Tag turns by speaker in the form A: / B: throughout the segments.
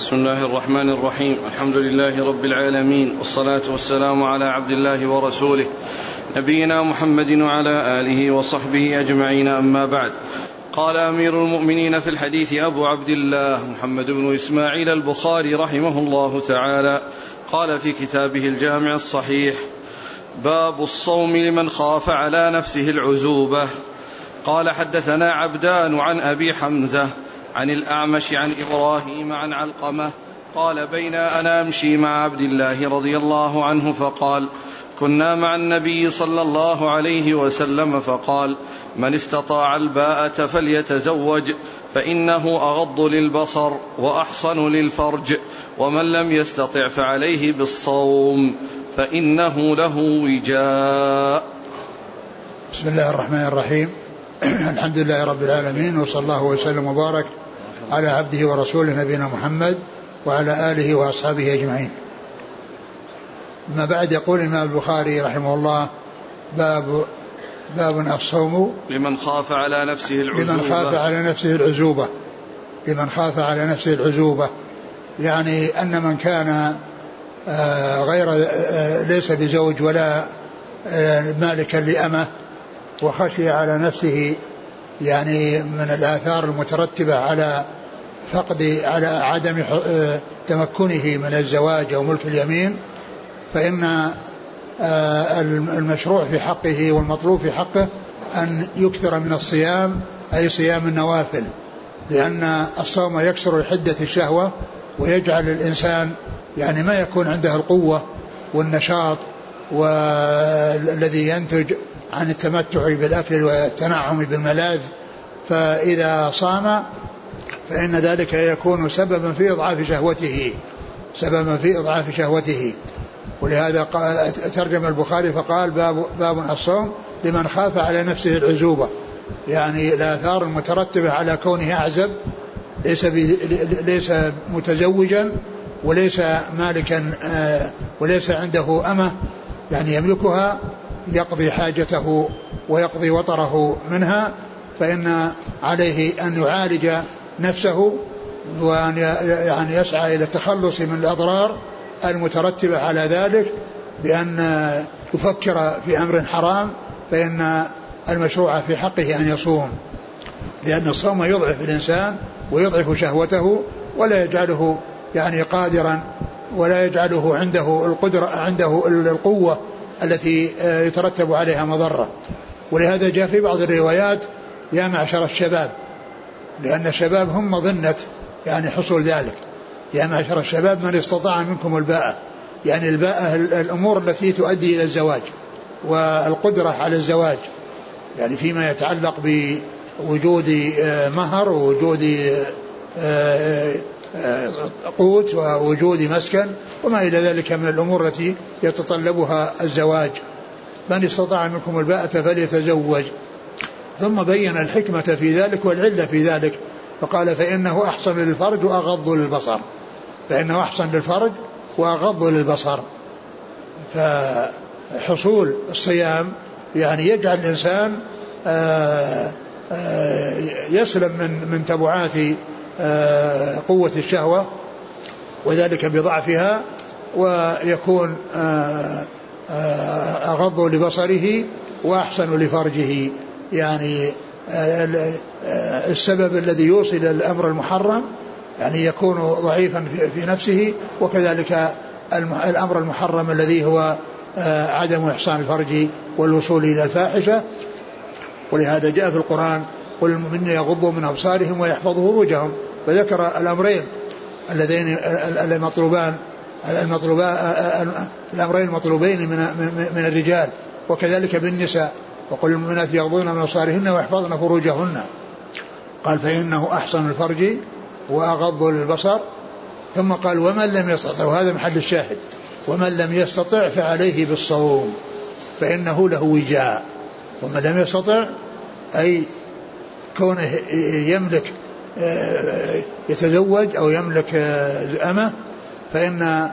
A: بسم الله الرحمن الرحيم. الحمد لله رب العالمين، والصلاة والسلام على عبد الله ورسوله نبينا محمد وعلى آله وصحبه أجمعين، أما بعد. قال أمير المؤمنين في الحديث أبو عبد الله محمد بن إسماعيل البخاري رحمه الله تعالى، قال في كتابه الجامع الصحيح: باب الصوم لمن خاف على نفسه العزوبة. قال: حدثنا عبدان عن أبي حمزة عن الأعمش عن إبراهيم عن علقمة قال: بين أنا أمشي مع عبد الله رضي الله عنه فقال: كنا مع النبي صلى الله عليه وسلم فقال: من استطاع الباءة فليتزوج فإنه أغض للبصر وأحصن للفرج، ومن لم يستطع فعليه بالصوم فإنه له وجاء.
B: بسم الله الرحمن الرحيم. الحمد لله رب العالمين، وصلى الله وسلم وبارك على عبده ورسوله نبينا محمد وعلى آله وأصحابه أجمعين. ما بعد، يقول الإمام البخاري رحمه الله: باب الصوم
A: لمن خاف على نفسه العزوبة.
B: لمن خاف على نفسه العزوبة، يعني أن من كان غير ليس بزوج ولا مالكا لأمه، وخشي على نفسه يعني من الآثار المترتبة على على عدم تمكنه من الزواج أو ملك اليمين، فإن المشروع في حقه والمطلوب في حقه أن يكثر من الصيام، أي صيام النوافل، لأن الصوم يكسر حدة الشهوة ويجعل الإنسان يعني ما يكون عنده القوة والنشاط والذي ينتج عن التمتع بالأكل والتنعم بالملاذ. فإذا صام فإن ذلك يكون سببا في إضعاف شهوته. ولهذا ترجم البخاري فقال: باب الصوم لمن خاف على نفسه العزوبة، يعني الآثار المترتبة على كونه أعزب، ليس متزوجا وليس مالكا، وليس عنده أمة يعني يملكها يقضي حاجته ويقضي وطره منها، فإن عليه أن يعالج نفسه وأن يعني يسعى إلى التخلص من الأضرار المترتبة على ذلك، بأن يفكر في أمر حرام، فإن المشروع في حقه أن يصوم، لأن الصوم يضعف الإنسان ويضعف شهوته، ولا يجعله يعني قادرا، ولا يجعله عنده القوة التي يترتب عليها مضرة. ولهذا جاء في بعض الروايات: يا معشر الشباب، لأن الشباب هم مظنة يعني حصول ذلك. يا معشر الشباب من استطاع منكم الباءة، يعني الباءة الأمور التي تؤدي إلى الزواج والقدرة على الزواج، يعني فيما يتعلق بوجود مهر ووجود قوت ووجود مسكن وما إلى ذلك من الأمور التي يتطلبها الزواج. من استطاع منكم الباءة فليتزوج. ثم بين الحكمة في ذلك والعلة في ذلك، فقال: فإنه أحسن للفرج وأغض للبصر. فحصول الصيام يعني يجعل الإنسان يسلم من تبعات قوة الشهوة، وذلك بضعفها، ويكون أغض لبصره وأحسن لفرجه. يعني السبب الذي يوصل الأمر المحرم يعني يكون ضعيفا في نفسه، وكذلك الأمر المحرم الذي هو عدم إحسان الفرج والوصول إلى الفاحشة. ولهذا جاء في القرآن: قل للمؤمنين يغضوا من أبصارهم ويحفظوا فروجهم، فذكر الأمرين اللذين الأمرين المطلوبين من الرجال، وكذلك بالنساء: وقل للمؤمنات يغضون من أبصارهن ويحفظن فروجهن. قال: فإنه أحسن الفرج وأغض للبصر. ثم قال: ومن لم يستطع، وهذا محل الشاهد، ومن لم يستطع فعليه بالصوم فإنه له وجاء. ومن لم يستطع أي كونه يملك يتزوج أو يملك أمة، فإن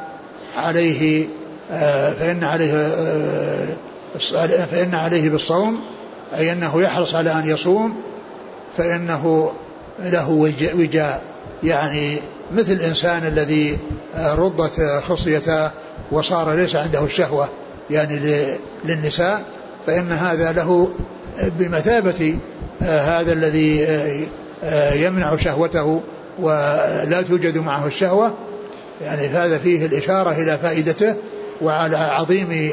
B: عليه بالصوم، أي أنه يحرص على أن يصوم، فإنه له وجاء، يعني مثل الإنسان الذي رضت خصيته وصار ليس عنده الشهوة يعني للنساء، فإن هذا له بمثابة هذا الذي يمنع شهوته ولا توجد معه الشهوة. يعني هذا فيه الإشارة إلى فائدته وعلى عظيم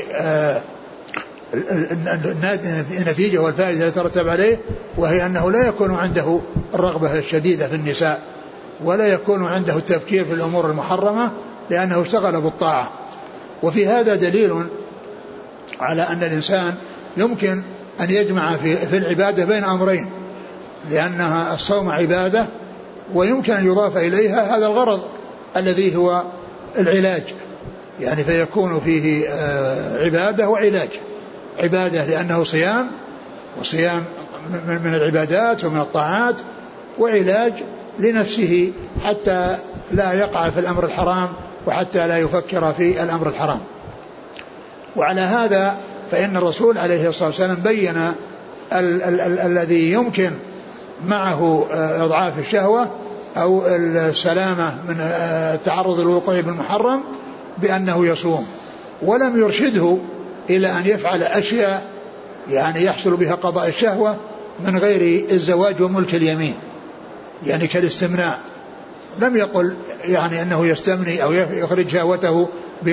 B: النتيجة والفائدة التي ترتب عليه، وهي أنه لا يكون عنده الرغبة الشديدة في النساء ولا يكون عنده التفكير في الأمور المحرمة لأنه اشتغل بالطاعة. وفي هذا دليل على أن الإنسان يمكن أن يجمع في العبادة بين أمرين، لأنها الصوم عبادة ويمكن أن يضاف إليها هذا الغرض الذي هو العلاج، يعني فيكون فيه عبادة وعلاج. عبادة لأنه صيام، وصيام من العبادات ومن الطاعات، وعلاج لنفسه حتى لا يقع في الأمر الحرام وحتى لا يفكر في الأمر الحرام. وعلى هذا فإن الرسول عليه الصلاة والسلام بين الذي يمكن معه إضعاف الشهوة أو السلامة من التعرض للوقوع بالمحرم بأنه يصوم، ولم يرشده إلى أن يفعل أشياء يعني يحصل بها قضاء الشهوة من غير الزواج وملك اليمين، يعني كالاستمناء. لم يقل يعني أنه يستمني أو يخرج شهوته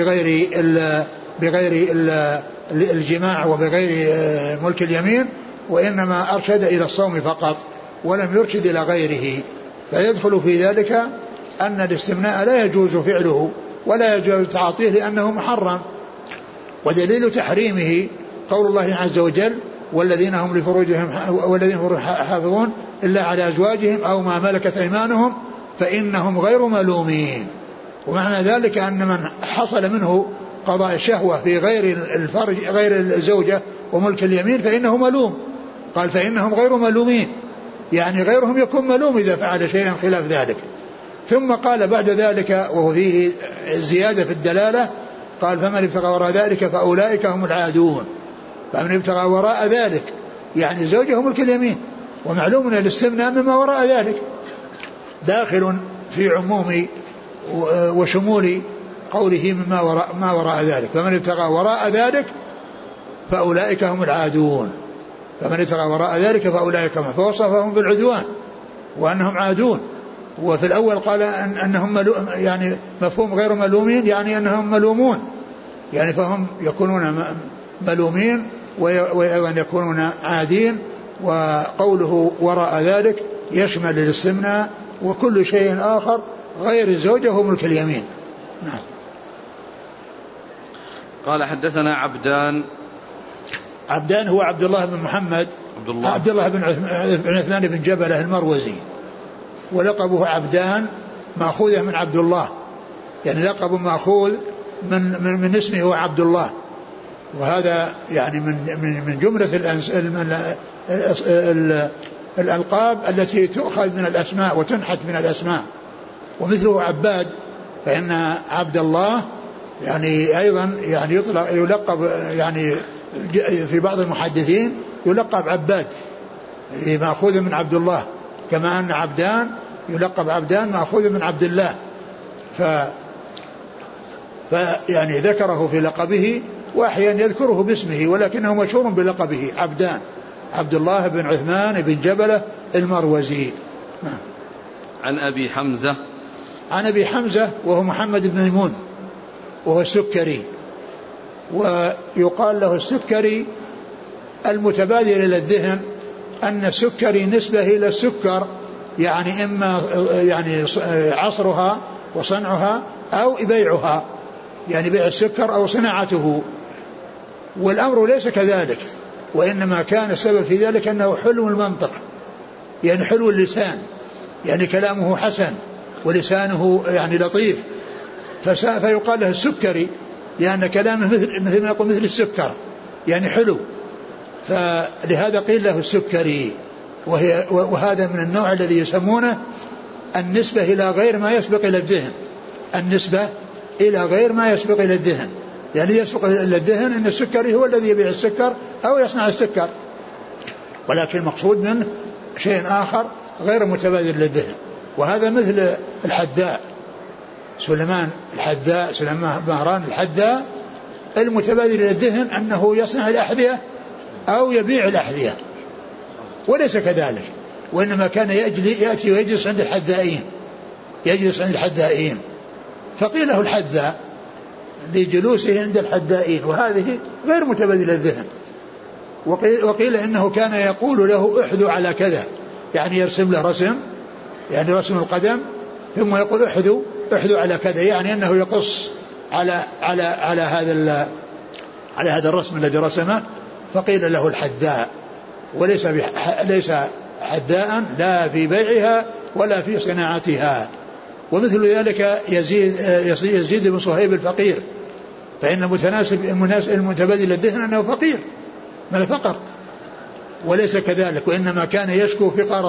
B: بغير الجماع وبغير ملك اليمين، وإنما أرشد إلى الصوم فقط ولم يرشد إلى غيره. فيدخل في ذلك أن الاستمناء لا يجوز فعله ولا يجوز تعاطيه لأنه محرم. ودليل تحريمه قول الله عز وجل: والذين هم لفروجهم حافظون إلا على أزواجهم أو ما ملكت أيمانهم فإنهم غير ملومين. ومعنى ذلك أن من حصل منه قضاء الشهوة في غير الفرج غير الزوجة وملك اليمين فإنه ملوم. قال فإنهم غير ملومين، يعني غيرهم يكون ملوم إذا فعل شيئا خلاف ذلك. ثم قال بعد ذلك وهو فيه زيادة في الدلالة، قال: فمن ابتغى وراء ذلك فأولئك هم العادون. فمن ابتغى وراء ذلك يعني زوجه ملك اليمين، ومعلوم أن الاستمناء مما وراء ذلك داخل في عموم وشمول قوله ما وراء ذلك. فمن ابتغى وراء ذلك فأولئك هم العادون. فمن ابتغى وراء ذلك فأولئك هم، فوصفهم بالعدوان وأنهم عادون. وفي الأول قال أنهم يعني مفهوم غير ملومين، يعني أنهم ملومون، يعني فهم يكونون ملومين وأيضا يكونون عادين. وقوله وراء ذلك يشمل الاستمناء وكل شيء آخر غير الزوجة وملك اليمين. نعم.
A: قال: حدثنا
B: عبدان هو عبد الله بن محمد عبد الله بن عثمان بن جبلة المروزي، ولقبه عبدان مأخوذة من عبد الله، يعني لقب مأخوذ من اسمه هو عبد الله. وهذا يعني من جملة الألقاب التي تؤخذ من الأسماء وتنحت من الأسماء. ومثله عباد، فإن عبد الله يعني أيضا يعني يلقب يعني في بعض المحدثين يلقب عباد مأخوذ من عبد الله، كما أن عبدان يلقب عبدان مأخوذ من عبد الله. فيعني ذكره في لقبه، وأحيانا يذكره باسمه ولكنه مشهور بلقبه عبدان، عبد الله بن عثمان بن جبلة المروزي.
A: عن أبي حمزة
B: وهو محمد بن ميمون وهو السكري، ويقال له السكري المتبادر إلى الذهن أن السكري نسبة إلى السكر، يعني إما يعني عصرها وصنعها أو بيعها، يعني بيع السكر أو صناعته. والأمر ليس كذلك، وإنما كان السبب في ذلك أنه حلو المنطق، يعني حلو اللسان، يعني كلامه حسن ولسانه يعني لطيف، فيقال له السكري لأن كلامه مثل ما يقول مثل السكر، يعني حلو، فلهذا قيل له السكري. وهذا من النوع الذي يسمونه النسبة إلى غير ما يسبق إلى الذهن، النسبة إلى غير ما يسبق إلى الذهن، يعني يسبق إلى الذهن أن السكري هو الذي يبيع السكر أو يصنع السكر، ولكن المقصود منه شيء آخر غير متبادر للذهن. وهذا مثل الحذاء، سليمان الحذاء، سليمان مهران الحذاء المتبادل للذهن أنه يصنع الأحذية أو يبيع الأحذية، وليس كذلك، وإنما كان يأتي ويجلس عند الحذائين، فقيل له الحذاء لجلوسه عند الحذائين، وهذه غير متبادل الذهن. وقيل إنه كان يقول له احذو على كذا، يعني يرسم له رسم، يعني رسم القدم، ثم يقول احذو على كذا، يعني أنه يقص على هذا الرسم الذي رسمه، فقيل له الحذاء، ليس حذاء لا في بيعها ولا في صناعتها. ومثل ذلك يزيد بن صهيب الفقير، فإن المتبادل الذهن أنه فقير من الفقر، وليس كذلك، وإنما كان يشكو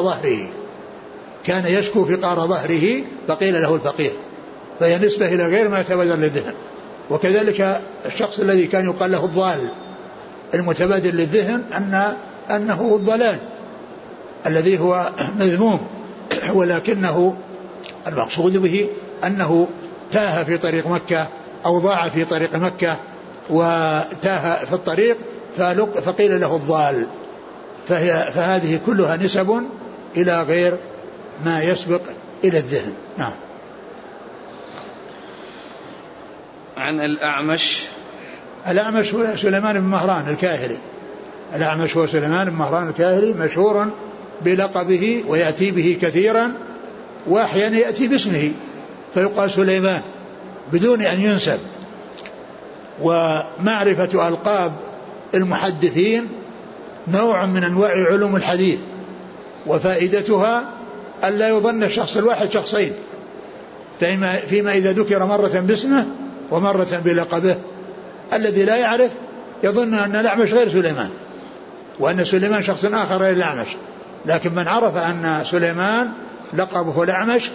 B: فقار ظهره، فقيل له الفقير، فهي نسبة إلى غير ما يتبادل للذهن. وكذلك الشخص الذي كان يقال له الضال، المتبادل للذهن أنه الضلال الذي هو مذموم، ولكنه المقصود به أنه تاه في طريق مكة أو ضاع في طريق مكة وتاه في الطريق فقيل له الضال. فهذه كلها نسب إلى غير ما يسبق إلى الذهن. نعم.
A: عن الأعمش
B: هو سليمان بن مهران الكاهلي. الأعمش هو سليمان بن مهران الكاهلي، مشهور بلقبه ويأتي به كثيرا، وأحيانا يأتي باسمه فيقال سليمان بدون أن ينسب. ومعرفة ألقاب المحدثين نوع من أنواع علوم الحديث، وفائدتها ألا يظن الشخص الواحد شخصين، فيما إذا ذكر مرة باسمه ومرة بلقبه، الذي لا يعرف يظن أن الأعمش غير سليمان، وأن سليمان شخص آخر غير الأعمش. لكن من عرف أن سليمان لقبه الأعمش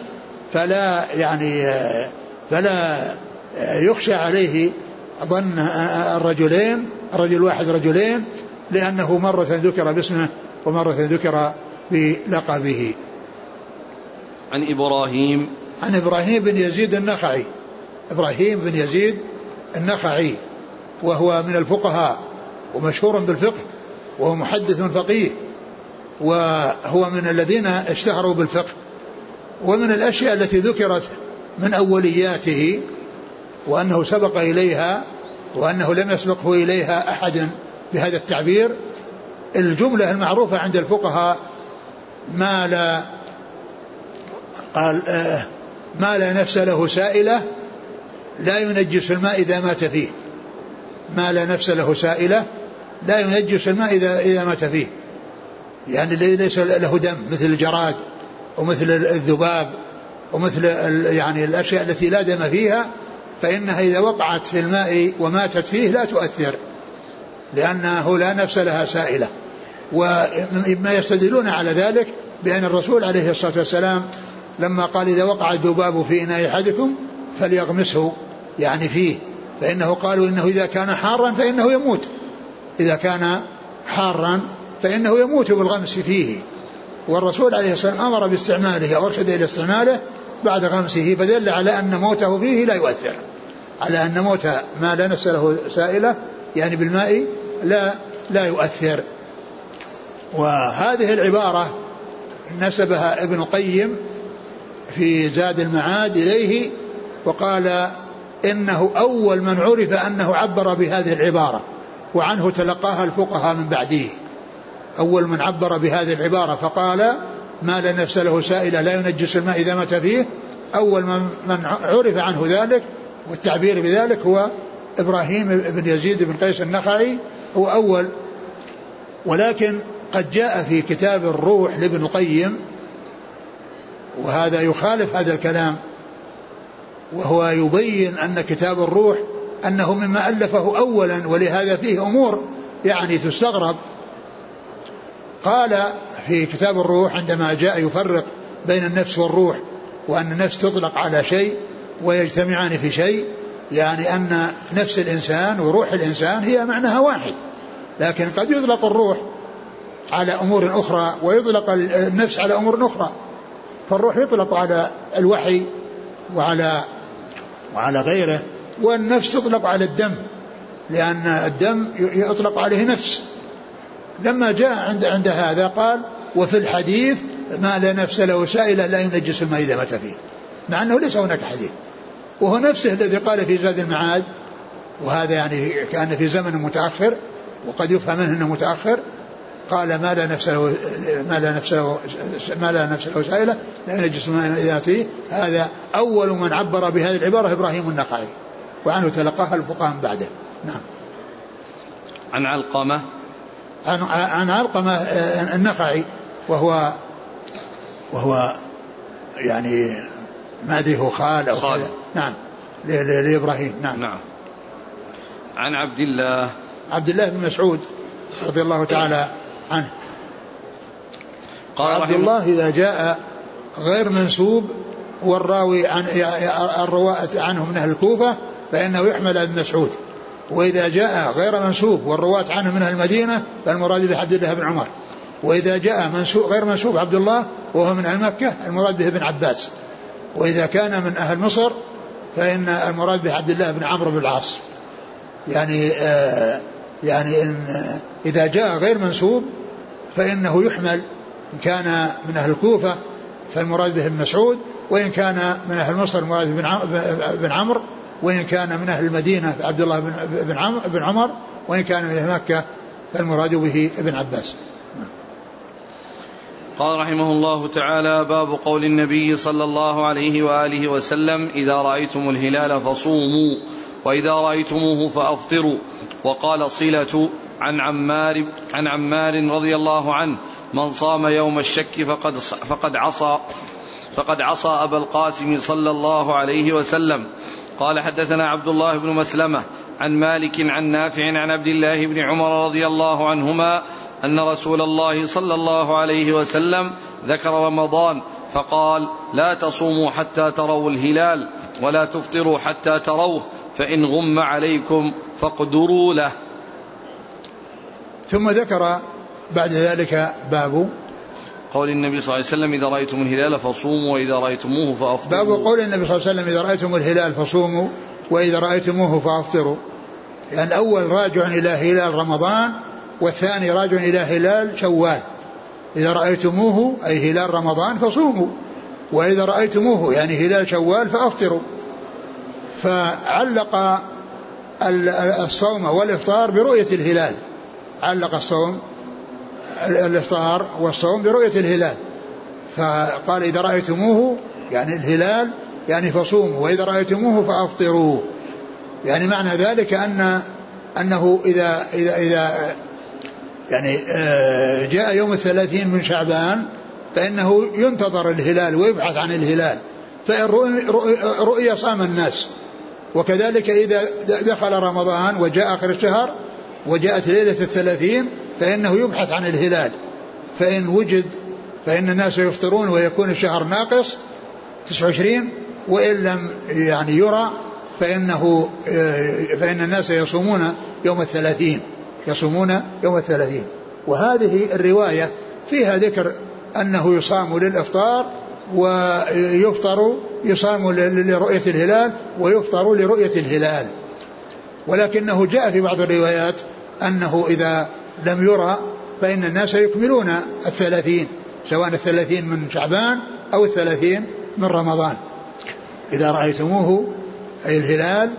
B: فلا يخشى عليه ظن الرجل واحد رجلين، لأنه مرة ذكر باسمه ومرة ذكر بلقبه.
A: عن إبراهيم
B: بن يزيد النخعي. إبراهيم بن يزيد النخعي وهو من الفقهاء ومشهور بالفقه، وهو محدث فقيه، وهو من الذين اشتهروا بالفقه. ومن الأشياء التي ذكرت من أولياته وأنه سبق إليها وأنه لم يسبقه إليها أحد بهذا التعبير، الجملة المعروفة عند الفقهاء ما لا نفس له سائلة لا ينجس الماء إذا مات فيه. ما لا نفس له سائلة لا ينجس الماء إذا مات فيه، يعني ليس له دم مثل الجراد ومثل الذباب ومثل يعني الأشياء التي لا دم فيها، فإنها إذا وقعت في الماء وماتت فيه لا تؤثر، لأنه لا نفس لها سائلة. وما يستدلون على ذلك بأن الرسول عليه الصلاة والسلام لما قال إذا وقع الذباب في إناء أحدكم فليغمسه يعني فيه، فإنه قالوا إنه إذا كان حارا فإنه يموت، إذا كان حارا فإنه يموت بالغمس فيه. والرسول عليه الصلاة والسلام أمر باستعماله أو أرشد إلى استعماله بعد غمسه، فدل على أن موته فيه لا يؤثر، على أن موت ما لا نفس له سائلة يعني بالماء لا يؤثر. وهذه العبارة نسبها ابن القيم في زاد المعاد إليه، وقال إنه أول من عرف أنه عبر بهذه العبارة، وعنه تلقاها الفقهاء من بعده. أول من عبر بهذه العبارة فقال ما لا نفس له سائلة لا ينجس الماء إذا مات فيه، أول من عرف عنه ذلك والتعبير بذلك هو إبراهيم بن يزيد بن قيس النخعي، هو أول. ولكن قد جاء في كتاب الروح لابن القيم، وهذا يخالف هذا الكلام، وهو يبين أن كتاب الروح أنه مما ألفه أولا، ولهذا فيه أمور يعني تستغرب. قال في كتاب الروح عندما جاء يفرق بين النفس والروح، وأن النفس تطلق على شيء ويجتمعان في شيء، يعني أن نفس الإنسان وروح الإنسان هي معناها واحد، لكن قد يطلق الروح على أمور أخرى ويطلق النفس على أمور أخرى. فالروح يطلق على الوحي وعلى وعلى غيره. والنفس تطلق على الدم، لأن الدم يطلق عليه نفس. لما جاء عند هذا قال وفي الحديث ما لا نفس له سائلة لا ينجس الماء إذا مات فيه، مع أنه ليس هناك حديث. وهو نفسه الذي قال في زاد المعاد، وهذا يعني كان في زمن متأخر وقد يفهم منه أنه متأخر، قال ما لا نفس له سائلة لا ينجس الماء إذا فيه. هذا أول من عبر بهذه العبارة إبراهيم النخعي، وعنه تلقاها الفقهاء بعده. نعم.
A: عن علقمة
B: عن علقمة النخعي وهو يعني ما أدري هو خال أو خال. نعم لإبراهيم. نعم.
A: عن عبد الله
B: بن مسعود رضي الله تعالى عنه قال عبد الله إذا جاء غير منسوب والراوي عن الرواة عنه من أهل الكوفة فإنه يحمل ابن مسعود، وإذا جاء غير منسوب والرواة عنه من أهل المدينة فالمراد به عبد الله بن عمر، وإذا جاء غير منسوب عبد الله وهو من أهل مكة المراد به ابن عباس، وإذا كان من أهل مصر فإن المراد به عبد الله بن عمرو بن العاص. يعني إن إذا جاء غير منسوب فإنه يحمل، إن كان من أهل الكوفة فالمراد به ابن مسعود، وإن كان من أهل مصر المراد بن عمرو، وإن كان من أهل المدينة عبد الله بن عمر، وإن كان من أهل مكة فالمراد به ابن عباس.
A: قال رحمه الله تعالى: باب قول النبي صلى الله عليه وآله وسلم: إذا رأيتم الهلال فصوموا وإذا رأيتموه فأفطروا. وقال صلة عن عمار رضي الله عنه: من صام يوم الشك فقد عصى أبا القاسم صلى الله عليه وسلم. قال: حدثنا عبد الله بن مسلمة عن مالك عن نافع عن عبد الله بن عمر رضي الله عنهما أن رسول الله صلى الله عليه وسلم ذكر رمضان فقال: لا تصوموا حتى تروا الهلال ولا تفطروا حتى تروه، فإن غم عليكم فاقدروا له.
B: ثم ذكر بعد ذلك باب
A: قول النبي صلى الله عليه وسلم: إذا رأيتم الهلال فصوموا وإذا رأيتموه فأفطروا.
B: باب قول النبي صلى الله عليه وسلم: إذا رأيتم الهلال فصوموا وإذا رأيتموه فأفطروا. يعني الأول راجع إلى هلال رمضان، والثاني راجع إلى هلال شوال. إذا رأيتموه أي هلال رمضان فصوموا، وإذا رأيتموه يعني هلال شوال فأفطروا. فعلق الصوم والإفطار برؤية الهلال، علق الصوم الإفطار والصوم برؤية الهلال، فقال: إذا رأيتموه يعني الهلال يعني فصوموا، وإذا رأيتموه فأفطروا. يعني معنى ذلك أنه إذا يعني جاء يوم 30 من شعبان فإنه ينتظر الهلال ويبحث عن الهلال، فإن رؤية صام الناس. وكذلك إذا دخل رمضان وجاء آخر الشهر وجاءت ليلة 30 فإنه يبحث عن الهلال، فإن وجد فإن الناس يفطرون ويكون الشهر ناقص 29، وإن لم يعني يرى فإن الناس يصومون يوم 30، يصومون يوم 30. وهذه الرواية فيها ذكر أنه يصام للإفطار ويفطر، يصام لرؤية الهلال ويفطر لرؤية الهلال. ولكنه جاء في بعض الروايات أنه إذا لم يرى فإن الناس يكملون 30، سواء 30 من شعبان أو 30 من رمضان. إذا رأيتموه أي الهلال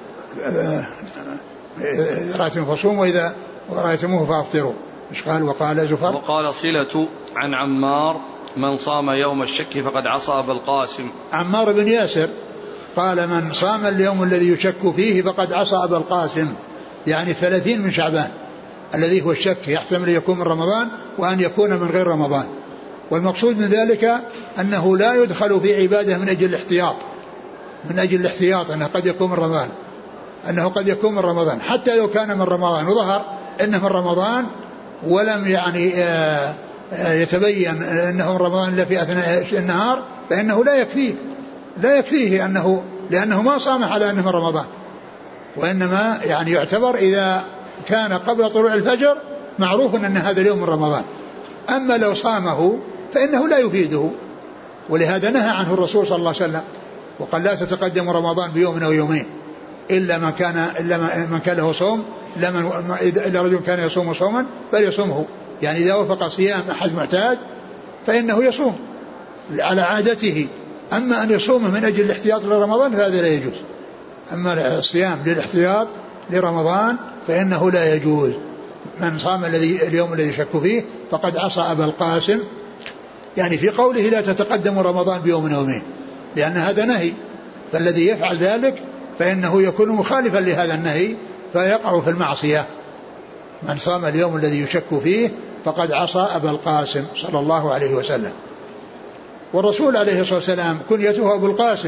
B: رأيتموه فصوموا وإذا رأيتموه فأفطروا. مش قال؟ وقال زفر
A: وقال صلة عن عمار: من صام يوم الشك فقد عصى أبا القاسم.
B: عمار بن ياسر قال: من صام اليوم الذي يشك فيه فقد عصى أبا القاسم، يعني 30 من شعبان الذي هو الشك، يحتمل يكون من رمضان وأن يكون من غير رمضان. والمقصود من ذلك أنه لا يدخل في عبادة من أجل الاحتياط، من أجل الاحتياط أنه قد يكون من رمضان، أنه قد يكون من رمضان حتى لو كان من رمضان وظهر أنه من رمضان ولم يعني يتبين أنه من رمضان إلا في أثناء النهار، فإنه لا يكفيه أنه، لأنه ما صام على أنه من رمضان، وإنما يعني يعتبر إذا كان قبل طلوع الفجر معروف أن هذا اليوم من رمضان. أما لو صامه فإنه لا يفيده، ولهذا نهى عنه الرسول صلى الله عليه وسلم، وقال لا تتقدم رمضان بيوم أو يومين إلا من كان له صوم، إلا رجل كان يصوم صوما فليصومه، يعني إذا وفق صيام أحد معتاد فإنه يصوم على عادته. أما أن يصوم من أجل الاحتياط لرمضان فهذا لا يجوز. أما الصيام للاحتياط لرمضان فإنه لا يجوز. من صام اليوم الذي شك فيه فقد عصى أبا القاسم، يعني في قوله لا تتقدم رمضان بيوم يومين، لأن هذا نهي، فالذي يفعل ذلك فإنه يكون مخالفا لهذا النهي فيقع في المعصية. من صام اليوم الذي يشك فيه فقد عصى أبا القاسم صلى الله عليه وسلم. والرسول عليه الصلاة والسلام كنيته أبو القاسم،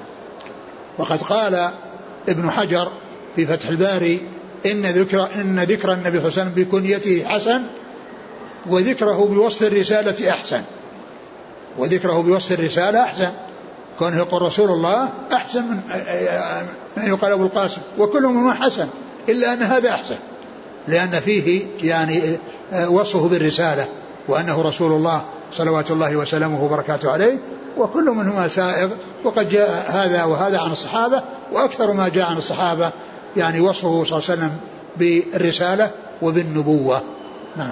B: وقد قال ابن حجر في فتح الباري إن ذكر النبي صلى الله عليه وسلم بكنيته حسن، وذكره بوصف الرسالة أحسن. وذكره بوصف الرسالة أحسن، كونه يقول رسول الله أحسن من يقال أبو القاسم، وكل منه حسن إلا أن هذا أحسن لأن فيه يعني وصفه بالرسالة وأنه رسول الله صلوات الله وسلامه وبركاته عليه، وكل منهما سائغ. وقد جاء هذا وهذا عن الصحابة، وأكثر ما جاء عن الصحابة يعني وصفه صلى الله عليه وسلم بالرسالة وبالنبوة. نعم.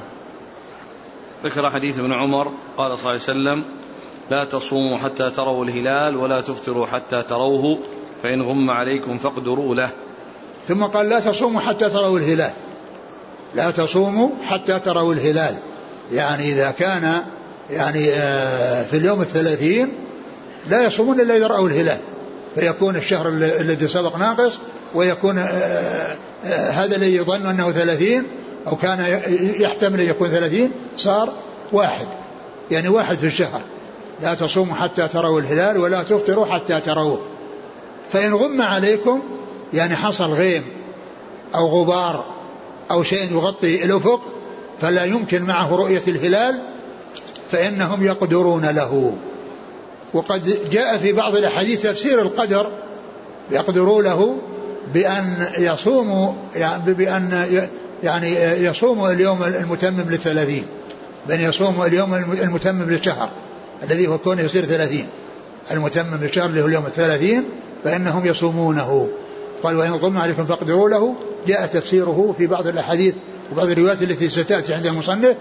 A: ذكر حديث ابن عمر قال صلى الله عليه وسلم لا تصوموا حتى تروا الهلال ولا تفطروا حتى تروه فإن غم عليكم فاقدروا له.
B: ثم قال لا تصوموا حتى تروا الهلال، لا تصوموا حتى تروا الهلال، يعني إذا كان يعني في اليوم 30 لا يصومون إلا إذا رأوا الهلال، فيكون الشهر الذي سبق ناقص، ويكون هذا الذي يظن أنه 30 أو كان يحتمل يكون 30 صار واحد، يعني واحد في الشهر. لا تصوموا حتى تروا الهلال ولا تفطروا حتى تروه فإن غم عليكم، يعني حصل غيم أو غبار أو شيء يغطي الأفق فلا يمكن معه رؤية الهلال فإنهم يقدرون له. وقد جاء في بعض الأحاديث تفسير القدر يقدروا له بأن يصوموا، يعني يصوموا اليوم المتمم ل30، بأن يصوموا اليوم المتمم للشهر الذي هو كونه يصير 30، المتمم للشهر اللي هو اليوم 30 فإنهم يصومونه. قال وإن غم عليكم فاقدروا له، جاء تفسيره في بعض الأحاديث وبعض الروايات التي ستأتي عند المصنف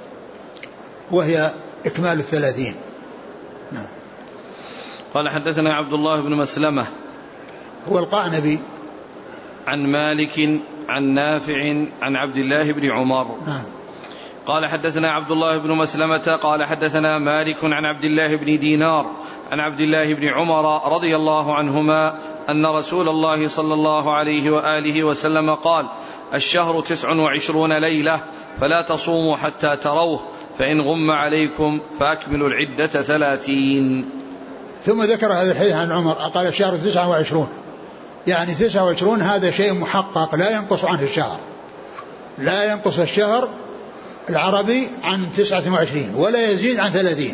B: وهي إكمال 30. نعم.
A: قال حدثنا عبد الله بن مسلمة
B: هو القعنبي
A: عن مالك عن نافع عن عبد الله بن عمر.
B: نعم.
A: قال حدثنا عبد الله بن مسلمة قال حدثنا مالك عن عبد الله بن دينار عن عبد الله بن عمر رضي الله عنهما أن رسول الله صلى الله عليه وآله وسلم قال الشهر 29 ليلة فلا تصوموا حتى تروه فإن غم عليكم فأكملوا العدة 30.
B: ثم ذكر هذا الحديث عن عمر قال الشهر 29، يعني 29 هذا شيء محقق لا ينقص عنه الشهر، لا ينقص الشهر العربي عن 29 ولا يزيد عن 30،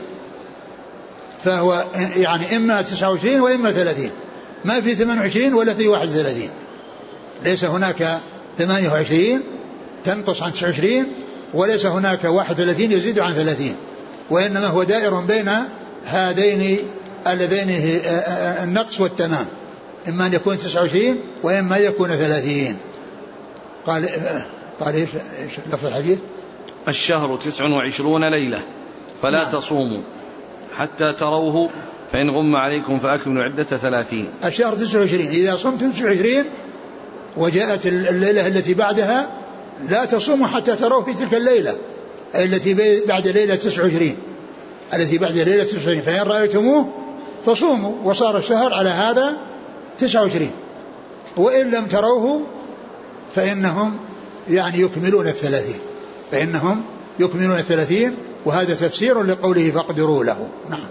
B: فهو يعني إما 29 وإما 30، ما في 28 ولا في 31، ليس هناك 28 تنقص عن 29 وليس هناك 31 يزيد عن 30، وإنما هو دائر بين هذين اللذين النقص والتمام، إما أن يكون 29 وإما يكون 30. قال إيش لفظ الحديث؟
A: الشهر 29 ليلة فلا تصوموا حتى تروه فإن غم عليكم فأكملوا عدة 30.
B: الشهر 29 إذا صمت 29 وجاءت الليلة التي بعدها لا تصوموا حتى تروه في تلك الليلة التي بعد ليلة 29، التي بعد ليلة 29 فإن رأيتموه فصوموا وصار الشهر على هذا 29، وإن لم تروه فإنهم يعني يكملون 30، فإنهم يكملون 30، وهذا تفسير لقوله فاقدروا له. نعم.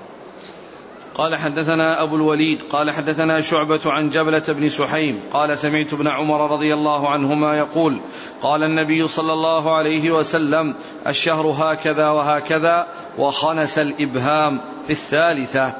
A: قال حدثنا أبو الوليد قال حدثنا شعبة عن جبلة بن سحيم قال سمعت ابن عمر رضي الله عنهما يقول قال النبي صلى الله عليه وسلم الشهر هكذا وهكذا وخنس الإبهام في الثالثة.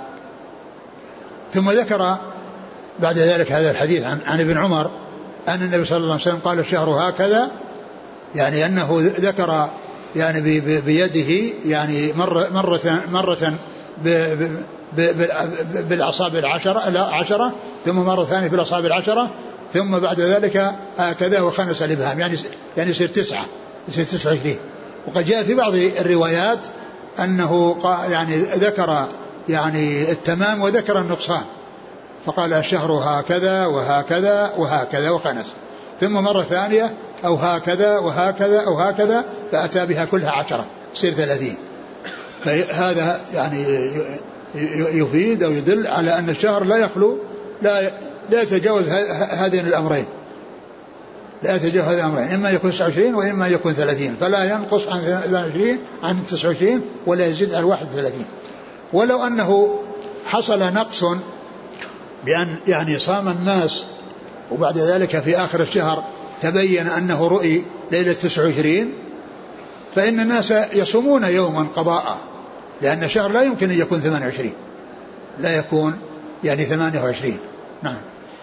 B: ثم ذكر بعد ذلك هذا الحديث عن ابن عمر أن النبي صلى الله عليه وسلم قال الشهر هكذا، يعني أنه ذكر يعني بيده يعني مرة بالأصابع العشرة، ثم مرة ثانية بالأصابع العشرة، ثم بعد ذلك هكذا وخمس الإبهام، يعني يصير 9، يصير 29. وقد جاء في بعض الروايات أنه يعني ذكر يعني التمام وذكر النقصان، فقال الشهر هكذا وهكذا وهكذا وخمس، ثم مرة ثانية أو هكذا وهكذا أو هكذا، فأتى بها كلها 10 يصير 30. فهذا يعني يفيد أو يدل على أن الشهر لا يخلو لا يتجاوز هذين الأمرين، لا يتجاوز هذين الأمرين، إما يكون 29 وإما يكون 30، فلا ينقص عن 29 ولا يزيد عن 31. ولو أنه حصل نقص بأن يعني صام الناس وبعد ذلك في آخر الشهر تبين أنه رؤي ليلة 29، فإن الناس يصومون يوما قضاء، لأن الشهر لا يمكن أن يكون 28، لا يكون يعني 28. نعم.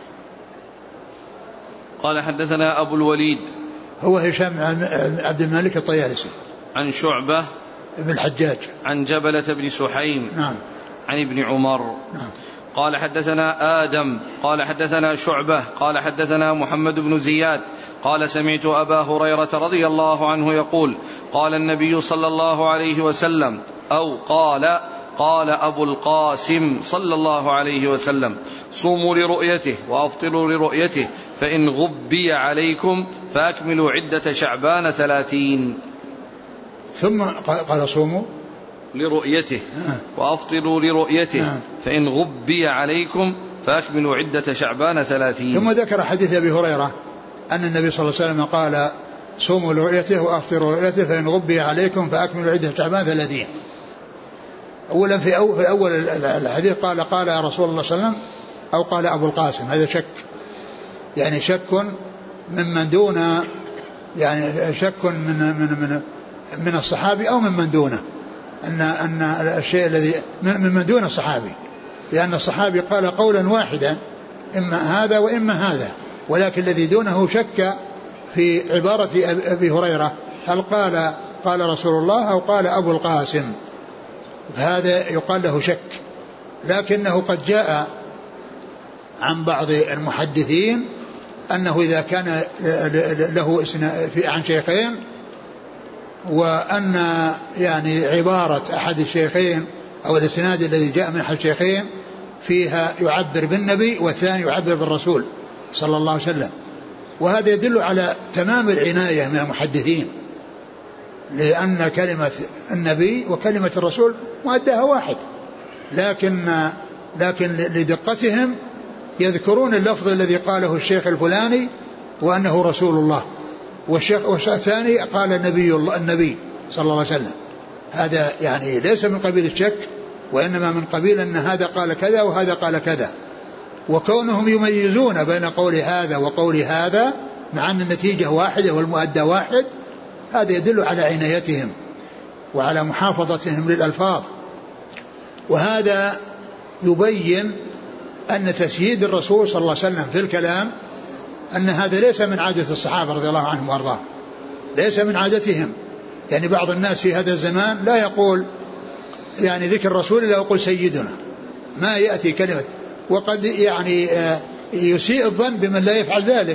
A: قال حدثنا أبو الوليد
B: هو هشام عبد الملك الطيالسي
A: عن شعبة
B: ابن الحجاج عن
A: جبلة بن سحيم
B: نعم
A: عن ابن عمر
B: نعم.
A: قال حدثنا آدم قال حدثنا شعبة قال حدثنا محمد بن زياد قال سمعت أبا هريرة رضي الله عنه يقول قال النبي صلى الله عليه وسلم أو قال أبو القاسم صلى الله عليه وسلم صوموا لرؤيته وأفطروا لرؤيته فإن غبي عليكم فأكملوا عدة شعبان 30.
B: ثم قال صوموا
A: لرؤيته وأفطروا لرؤيته فإن غبي عليكم فأكملوا عدة شعبان 30.
B: ثم ذكر حديث أبي هريرة أن النبي صلى الله عليه وسلم قال صوموا لرؤيته وأفطروا لرؤيته فإن غبي عليكم فأكملوا عدة شعبان 30. أولا في أول الحديث قال يا رسول الله صلى الله عليه وسلم أو قال أبو القاسم، هذا شك، يعني شك ممن دون، يعني شك من الصحابي أو ممن دونه، أن الشيء الذي ممن دون الصحابي، لأن الصحابي قال قولا واحدا إما هذا وإما هذا، ولكن الذي دونه شك في عبارة أبي هريرة هل قال رسول الله أو قال أبو القاسم، فهذا يقال له شك. لكنه قد جاء عن بعض المحدثين أنه إذا كان له عن شيخين وأن يعني عبارة أحد الشيخين أو الإسناد الذي جاء من أحد الشيخين فيها يعبر بالنبي والثاني يعبر بالرسول صلى الله عليه وسلم، وهذا يدل على تمام العناية من المحدثين، لأن كلمة النبي وكلمة الرسول مؤداها واحد، لكن لدقتهم يذكرون اللفظ الذي قاله الشيخ الفلاني وأنه رسول الله، والشيخ الثاني قال النبي صلى الله عليه وسلم. هذا يعني ليس من قبيل الشك، وإنما من قبيل أن هذا قال كذا وهذا قال كذا، وكونهم يميزون بين قول هذا وقول هذا مع أن النتيجة واحدة والمؤدى واحد، هذا يدل على عنايتهم وعلى محافظتهم للألفاظ. وهذا يبين أن تسييد الرسول صلى الله عليه وسلم في الكلام أن هذا ليس من عادة الصحابة رضي الله عنهم وارضاهم، ليس من عادتهم. يعني بعض الناس في هذا الزمان لا يقول يعني ذكر الرسول إلا يقول سيدنا، ما يأتي كلمة، وقد يعني يسيء الظن بمن لا يفعل ذلك.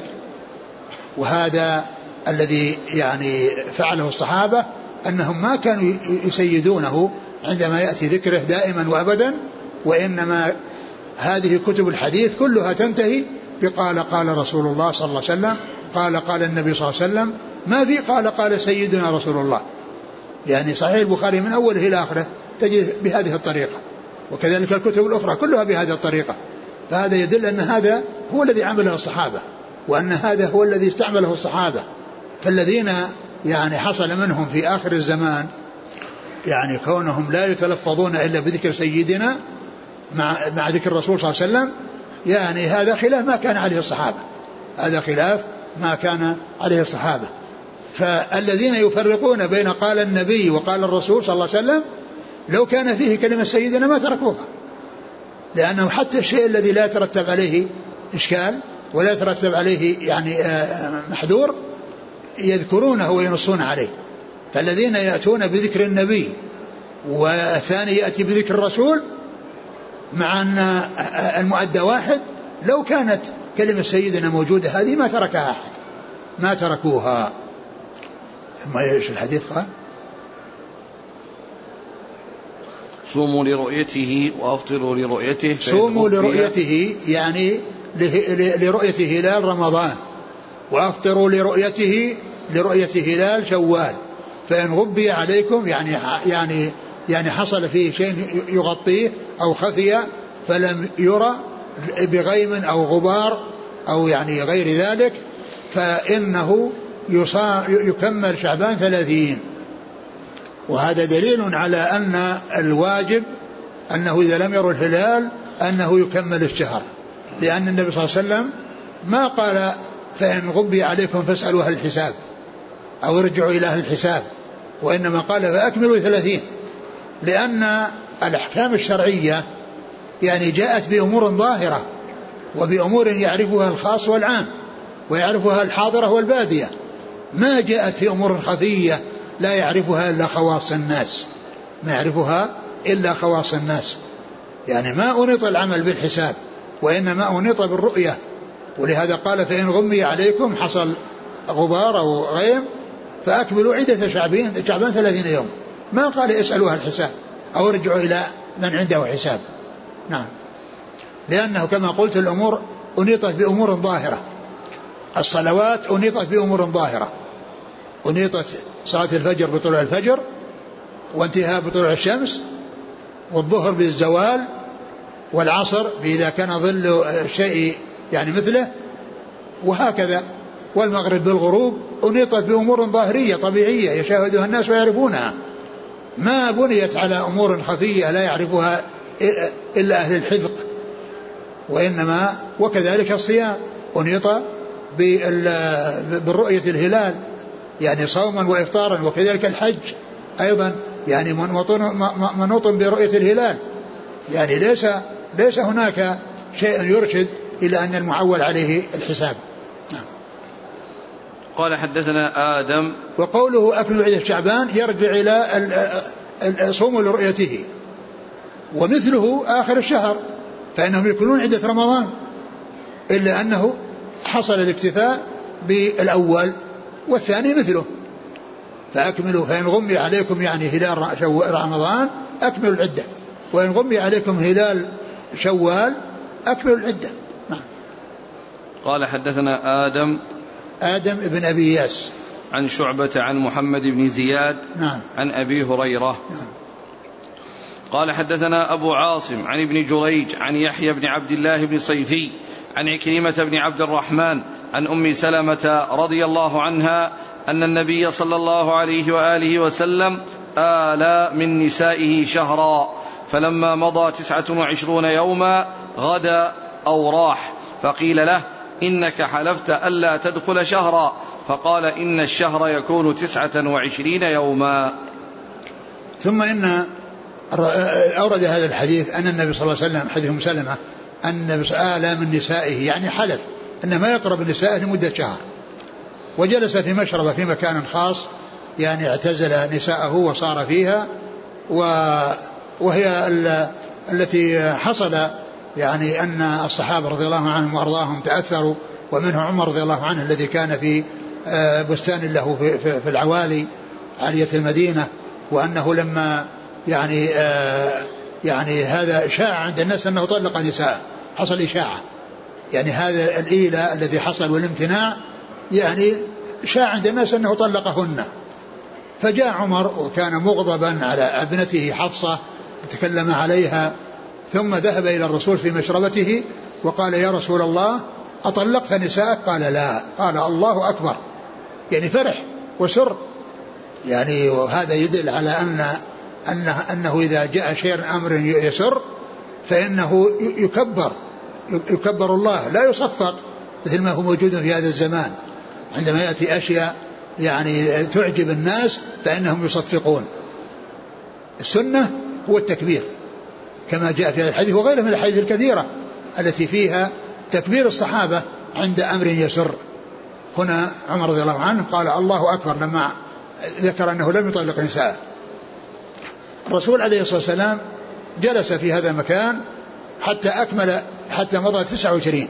B: وهذا الذي يعني فعله الصحابة أنهم ما كانوا يسيدونه عندما يأتي ذكره دائما وأبدا، وإنما هذه كتب الحديث كلها تنتهي بقال رسول الله صلى الله عليه وسلم، قال النبي صلى الله عليه وسلم، ما في قال سيدنا رسول الله. يعني صحيح البخاري من أوله إلى آخره تجد بهذه الطريقة، وكذلك الكتب الأخرى كلها بهذه الطريقة. فهذا يدل أن هذا هو الذي عمله الصحابة، وأن هذا هو الذي استعمله الصحابة. فالذين يعني حصل منهم في آخر الزمان يعني كونهم لا يتلفظون إلا بذكر سيدنا مع ذكر الرسول صلى الله عليه وسلم، يعني هذا خلاف ما كان عليه الصحابة، هذا خلاف ما كان عليه الصحابة. فالذين يفرقون بين قال النبي وقال الرسول صلى الله عليه وسلم لو كان فيه كلمة سيدنا ما تركوها، لأنه حتى الشيء الذي لا يترتب عليه إشكال ولا يترتب عليه يعني محذور يذكرونه وينصون عليه. فالذين يأتون بذكر النبي والثاني يأتي بذكر الرسول مع أن المؤدى واحد، لو كانت كلمة سيدنا موجودة هذه ما تركها أحد، ما تركوها. ما ايش الحديث قال؟
A: صوموا لرؤيته وأفطروا لرؤيته.
B: صوموا لرؤيته يعني لرؤية هلال رمضان، وأفطروا لرؤية هلال شوال. فإن غبي عليكم يعني حصل فيه شيء يغطيه أو خفي فلم يرى بغيم أو غبار أو يعني غير ذلك، فإنه يكمل شعبان 30. وهذا دليل على أن الواجب أنه إذا لم يروا الهلال أنه يكمل الشهر، لأن النبي صلى الله عليه وسلم ما قال فإن غبي عليكم فاسألوا أهل الحساب أو ارجعوا إلى أهل الحساب، وإنما قال فأكملوا 30، لأن الأحكام الشرعية يعني جاءت بأمور ظاهرة وبأمور يعرفها الخاص والعام ويعرفها الحاضرة والبادية، ما جاءت في أمور خفية لا يعرفها إلا خواص الناس، ما يعرفها إلا خواص الناس. يعني ما أنيط العمل بالحساب وإنما أنيط بالرؤية، ولهذا قال فإن غمي عليكم حصل غبار أو غيم فأكملوا عدة شعبان 30 يوم، ما قال اسألوها الحساب أو ارجعوا إلى من عنده حساب. نعم، لأنه كما قلت الأمور أنيطت بأمور ظاهرة، الصلوات أنيطت بأمور ظاهرة، أنيطت صلاة الفجر بطلوع الفجر وانتهاء بطلوع الشمس، والظهر بالزوال، والعصر إذا كان ظل شيء يعني مثله، وهكذا، والمغرب بالغروب أنيطت بأمور ظاهرية طبيعية يشاهدها الناس ويعرفونها، ما بنيت على أمور خفية لا يعرفها إلا أهل الحذق. وإنما وكذلك الصيام أنيط بالرؤية الهلال يعني صوما وإفطارا، وكذلك الحج أيضا يعني منوط برؤية الهلال، يعني ليس هناك شيء يرشد إلى أن المعول عليه الحساب.
A: قال حدثنا آدم.
B: وقوله أكمل عدة شعبان يرجع إلى صوم لرؤيته، ومثله آخر الشهر فإنهم يكونون عدة رمضان، إلا أنه حصل الاكتفاء بالأول والثاني مثله. فأكملوا فإن غمي عليكم يعني هلال رمضان أكملوا العدة، وإن غمي عليكم هلال شوال أكملوا العدة.
A: قال حدثنا
B: آدم ابن أبي ياس
A: عن شعبة عن محمد بن زياد عن أبي هريرة. قال حدثنا أبو عاصم عن ابن جريج عن يحيى بن عبد الله بن صيفي عن عكرمة بن عبد الرحمن عن أم سلمة رضي الله عنها أن النبي صلى الله عليه وآله وسلم آلى من نسائه شهرا، فلما مضى 29 يوما غدا أو راح، فقيل له إنك حلفت ألا تدخل شهرا، فقال إن الشهر يكون 29 يوما.
B: ثم إن أورد هذا الحديث أن النبي صلى الله عليه وسلم حديث أم سلمة أن النبي آلى من نسائه يعني حلف أن ما يقرب النساء لمدة شهر، وجلس في مشربة في مكان خاص يعني اعتزل نساءه وصار فيها، وهي التي حصل يعني أن الصحابة رضي الله عنهم وأرضاهم تأثروا، ومنه عمر رضي الله عنه الذي كان في بستان له في العوالي عالية المدينة، وأنه لما يعني هذا شاع عند الناس أنه طلق نساء، حصل إشاعة يعني هذا الإيلة الذي حصل والامتناع يعني شاع عند الناس أنه طلقهن. فجاء عمر وكان مغضبا على ابنته حفصة تكلم عليها، ثم ذهب إلى الرسول في مشربته وقال يا رسول الله أطلقت نساءك؟ قال لا. قال الله أكبر، يعني فرح وسر يعني، وهذا يدل على أنه إذا جاء شيء أمر يسر فإنه يكبر الله لا يصفق، مثل ما هو موجود في هذا الزمان عندما يأتي أشياء يعني تعجب الناس فإنهم يصفقون. السنة هو التكبير كما جاء في هذا الحديث وغيره من الحديث الكثيرة التي فيها تكبير الصحابة عند أمر يسر. هنا عمر رضي الله عنه قال الله أكبر لما ذكر أنه لم يطلق نساء. الرسول عليه الصلاة والسلام جلس في هذا المكان حتى مضى 29.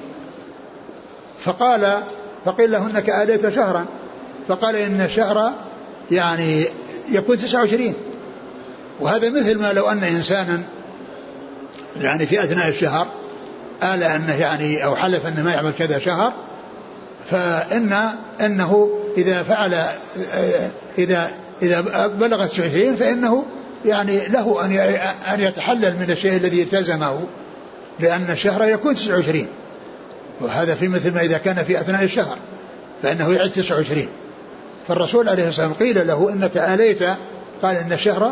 B: فقيل له إنك آليت شهرا، فقال إن الشهر يعني يكون 29. وهذا مثل ما لو أن إنسانا يعني في أثناء الشهر آل أنه يعني أو حلف أنه ما يعمل كذا شهر، فإنه إذا فعل إذا بلغ 29 فإنه يعني له أن يتحلل من الشيء الذي التزمه، لأن الشهر يكون 29. وهذا في مثل ما إذا كان في أثناء الشهر فإنه يعد 29. فالرسول عليه الصلاة والسلام قيل له إنك آليت، قال إن الشهر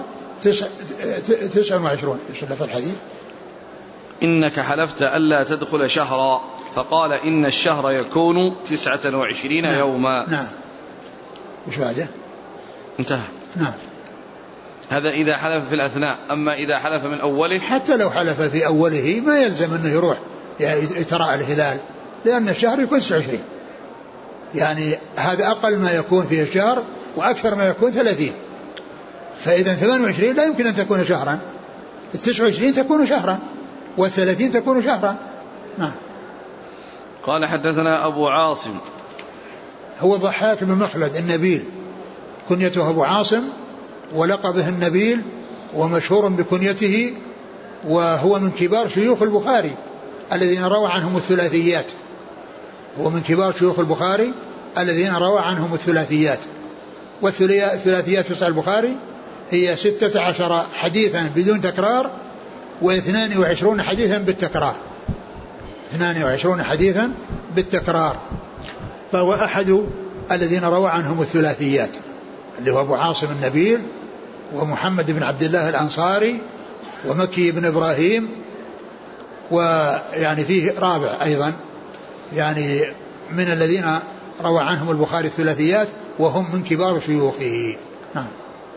B: 29. إيش في الحديث؟
A: إنك حلفت ألا تدخل شهرا، فقال إن الشهر يكون 29 يوما.
B: نعم. إيش بعده؟
A: انتهى.
B: نعم.
A: هذا إذا حلف في الأثناء. أما إذا حلف من أوله،
B: حتى لو حلف في أوله ما يلزم أنه يروح يتراءى الهلال، لأن الشهر يكون 29. يعني هذا أقل ما يكون فيه الشهر، وأكثر ما يكون 30. فإذا 28 لا يمكن أن تكون شهرا، 29 تكون شهرا، 30 تكون شهرا. نعم.
A: قال حدثنا أبو عاصم،
B: هو ضحاك بن مخلد النبيل، كنيته أبو عاصم ولقبه النبيل، ومشهور بكنيته، وهو من كبار شيوخ البخاري الذين روى عنهم الثلاثيات. هو من كبار شيوخ البخاري الذين روى عنهم الثلاثيات. والثلاثيات في صحيح البخاري هي 16 حديثا بدون تكرار، و22 حديثا بالتكرار. 22 حديثا بالتكرار. فهو أحد الذين روى عنهم الثلاثيات، اللي هو أبو عاصم النبيل، ومحمد بن عبد الله الأنصاري، ومكي بن إبراهيم، ويعني فيه رابع أيضا يعني من الذين روى عنهم البخاري الثلاثيات، وهم من كبار شيوخه. نعم.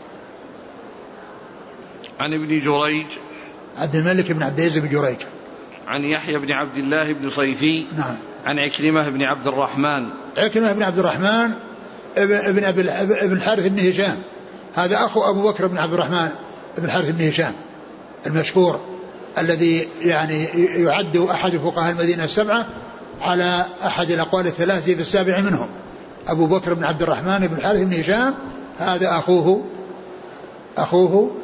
A: عن ابن جريج،
B: عبد الملك بن عبد العزيز بن جريج.
A: عن يحيى بن عبد الله بن صيفي.
B: نعم.
A: عن عكرمة بن عبد الرحمن.
B: عكرمة بن عبد الرحمن ابن الحارث بن هشام، هذا أخو أبو بكر بن عبد الرحمن بن الحارث بن هشام المشهور، الذي يعني يعد أحد فقهاء المدينة السبعة على أحد الأقوال الثلاثة بالسابع منهم. أبو بكر بن عبد الرحمن بن الحارث بن هشام هذا أخوه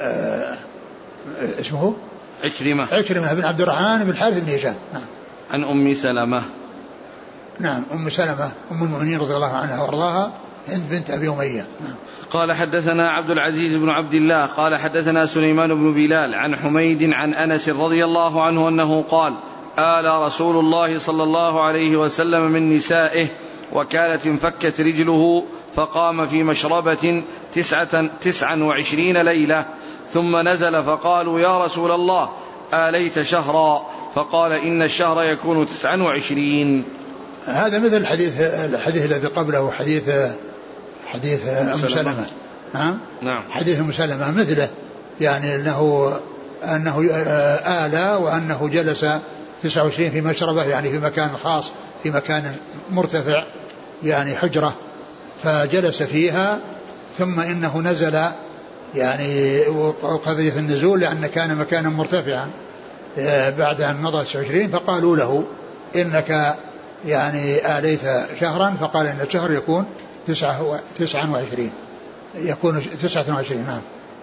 B: اسمه عكرمة بن عبد الرحمن بن الحارث بن هشام. نعم.
A: عن أم سلمة.
B: نعم. أم سلمة أم المؤمنين رضي الله عنها وارضاها، هند بنت أبي أمية. نعم.
A: قال حدثنا عبد العزيز بن عبد الله قال حدثنا سليمان بن بلال عن حميد عن أنس رضي الله عنه أنه قال: آل رسول الله صلى الله عليه وسلم من نسائه، وكانت انفكت رجله، فقام في مشربة 29 ليلة، ثم نزل فقالوا: يا رسول الله آليت شهرا؟ فقال: إن الشهر يكون 29.
B: هذا مثل الحديث الذي قبله، حديث أم سلمة. نعم. حديث أم سلمة مثله، يعني أنه آلى، وأنه جلس 29 في مشربة، يعني في مكان خاص، في مكان مرتفع، يعني حجرة، فجلس فيها، ثم إنه نزل، يعني وقضية النزول لأن كان مكانا مرتفعا بعد أن مضى 29، فقالوا له: إنك يعني آليت شهرا؟ فقال: إن الشهر يكون 29، يكون 29. نعم.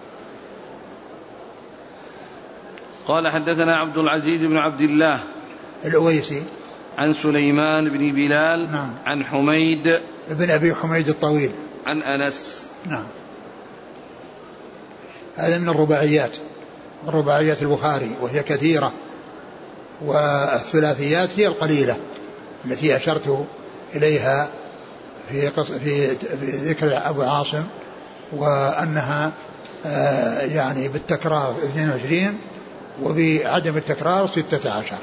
A: قال حدثنا عبد العزيز بن عبد الله
B: الأويسي
A: عن سليمان بن بلال.
B: نعم.
A: عن حميد
B: ابن أبي حميد الطويل
A: عن أنس.
B: نعم. هذا من الرباعيات البخاري، وهي كثيرة، والثلاثيات هي القليلة التي أشرت إليها في ذكر أبو عاصم، وأنها يعني بالتكرار 22 وبعدم التكرار 16.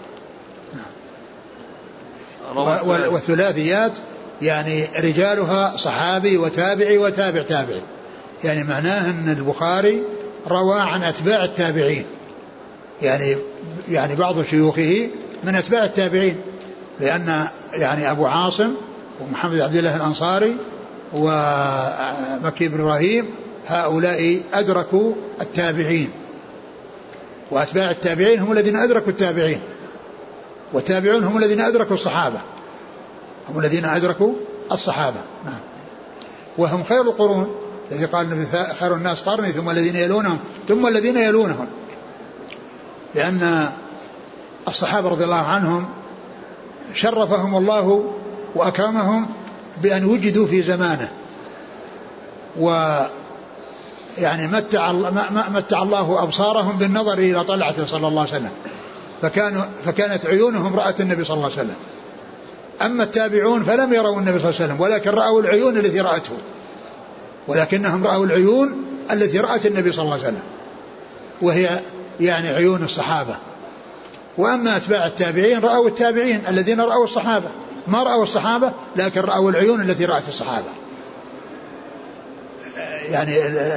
B: والثلاثيات يعني رجالها صحابي وتابعي وتابع تابعي، يعني معناه أن البخاري روى عن أتباع التابعين، يعني بعض شيوخه من أتباع التابعين، لأن يعني أبو عاصم ومحمد عبد الله الأنصاري ومكي بن إبراهيم هؤلاء أدركوا التابعين، وأتباع التابعين هم الذين أدركوا التابعين، والتابعون هم الذين أدركوا الصحابة، هم الذين أدركوا الصحابة. نعم. وهم خير القرون، الذي قال النبي خير الناس قرني ثم الذين يلونهم ثم الذين يلونهم، لأن الصحابة رضي الله عنهم شرفهم الله وأكرمهم بأن وجدوا في زمانه، ويعني متع الله أبصارهم بالنظر إلى طلعته صلى الله عليه وسلم، فكانت عيونهم رأت النبي صلى الله عليه وسلم. أما التابعون فلم يروا النبي صلى الله عليه وسلم، ولكن رأوا العيون التي رأته، ولكنهم رأوا العيون التي رأت النبي صلى الله عليه وسلم، وهي يعني عيون الصحابة. وأما أتباع التابعين رأوا التابعين الذين رأوا الصحابة، ما رأوا الصحابة لكن رأوا العيون التي رأت الصحابة، يعني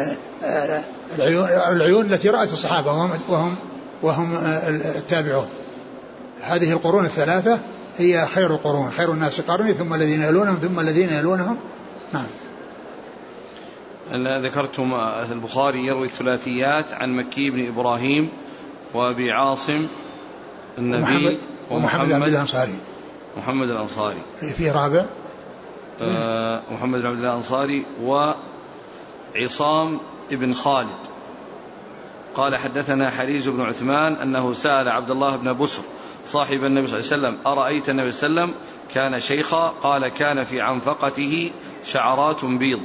B: العيون التي رأت الصحابة وهم التابعون. هذه القرون الثلاثة هي خير القرون، خير الناس قرني ثم الذين يلونهم ثم الذين يلونهم. نعم.
A: ذكرتم البخاري يروي الثلاثيات عن مكي بن إبراهيم وأبي عاصم النبيل
B: ومحمد بن الأنصاري.
A: محمد الأنصاري
B: في رابع
A: محمد بن عبد الله الأنصاري وعصام ابن خالد. قال حدثنا حريز بن عثمان أنه سأل عبد الله بن بسر صاحب النبي صلى الله عليه وسلم أرأيت النبي صلى الله عليه وسلم كان شيخا؟ قال كان في عنفقته شعرات بيض.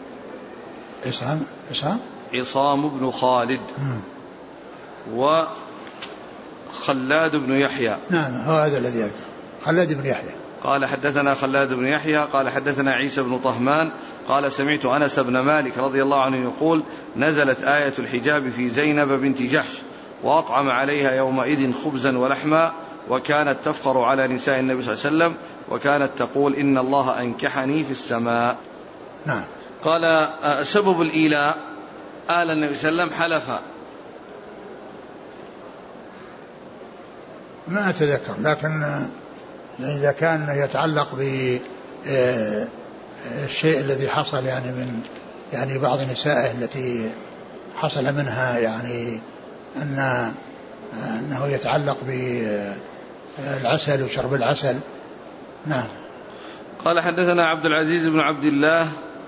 A: عصام بن خالد وخلاد بن يحيى.
B: نعم هو هذا الذي يذكر خلاد بن يحيى.
A: قال حدثنا خلاد بن يحيى قال حدثنا عيسى بن طهمان قال سمعت أنس بن مالك رضي الله عنه يقول نزلت آية الحجاب في زينب بنت جحش وأطعم عليها يومئذ خبزا ولحما وكانت تفخر على نساء النبي صلى الله عليه وسلم وكانت تقول إن الله أنكحني في السماء.
B: نعم.
A: قال سبب الإيلاء آل النبي صلى الله عليه وسلم حلفا.
B: ما أتذكر، لكن إذا كان يتعلق بالشيء الذي حصل يعني من يعني بعض نسائه التي حصل منها يعني أنه يتعلق بالعسل وشرب العسل. نعم.
A: قال حدثنا عبد العزيز بن عبد الله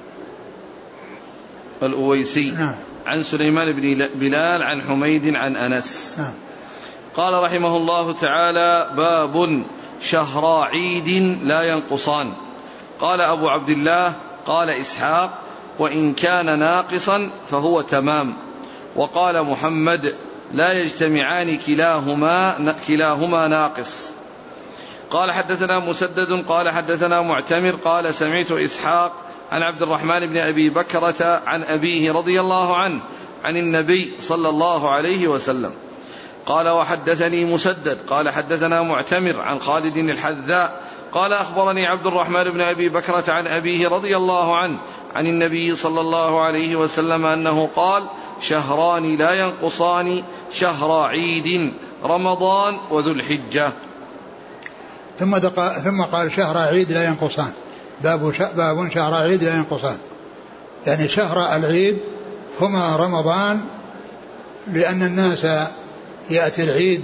A: الأويسي.
B: نعم.
A: عن سليمان بن بلال عن حميد عن أنس.
B: نعم.
A: قال رحمه الله تعالى باب شهر عيد لا ينقصان. قال أبو عبد الله قال إسحاق وإن كان ناقصا فهو تمام. وقال محمد لا يجتمعان كلاهما ناقص. قال حدثنا مسدد قال حدثنا معتمر قال سمعت إسحاق عن عبد الرحمن بن أبي بكرة عن أبيه رضي الله عنه عن النبي صلى الله عليه وسلم قال وحدثني مسدد قال حدثنا معتمر عن خالد الحذاء قال أخبرني عبد الرحمن بن أبي بكرة عن أبيه رضي الله عنه عن النبي صلى الله عليه وسلم أنه قال شهران لا ينقصان شهر عيد رمضان وذو الحجة.
B: ثم قال شهر عيد لا ينقصان. باب شهر عيد لا ينقصان، يعني شهر العيد هما رمضان، لأن الناس يأتي العيد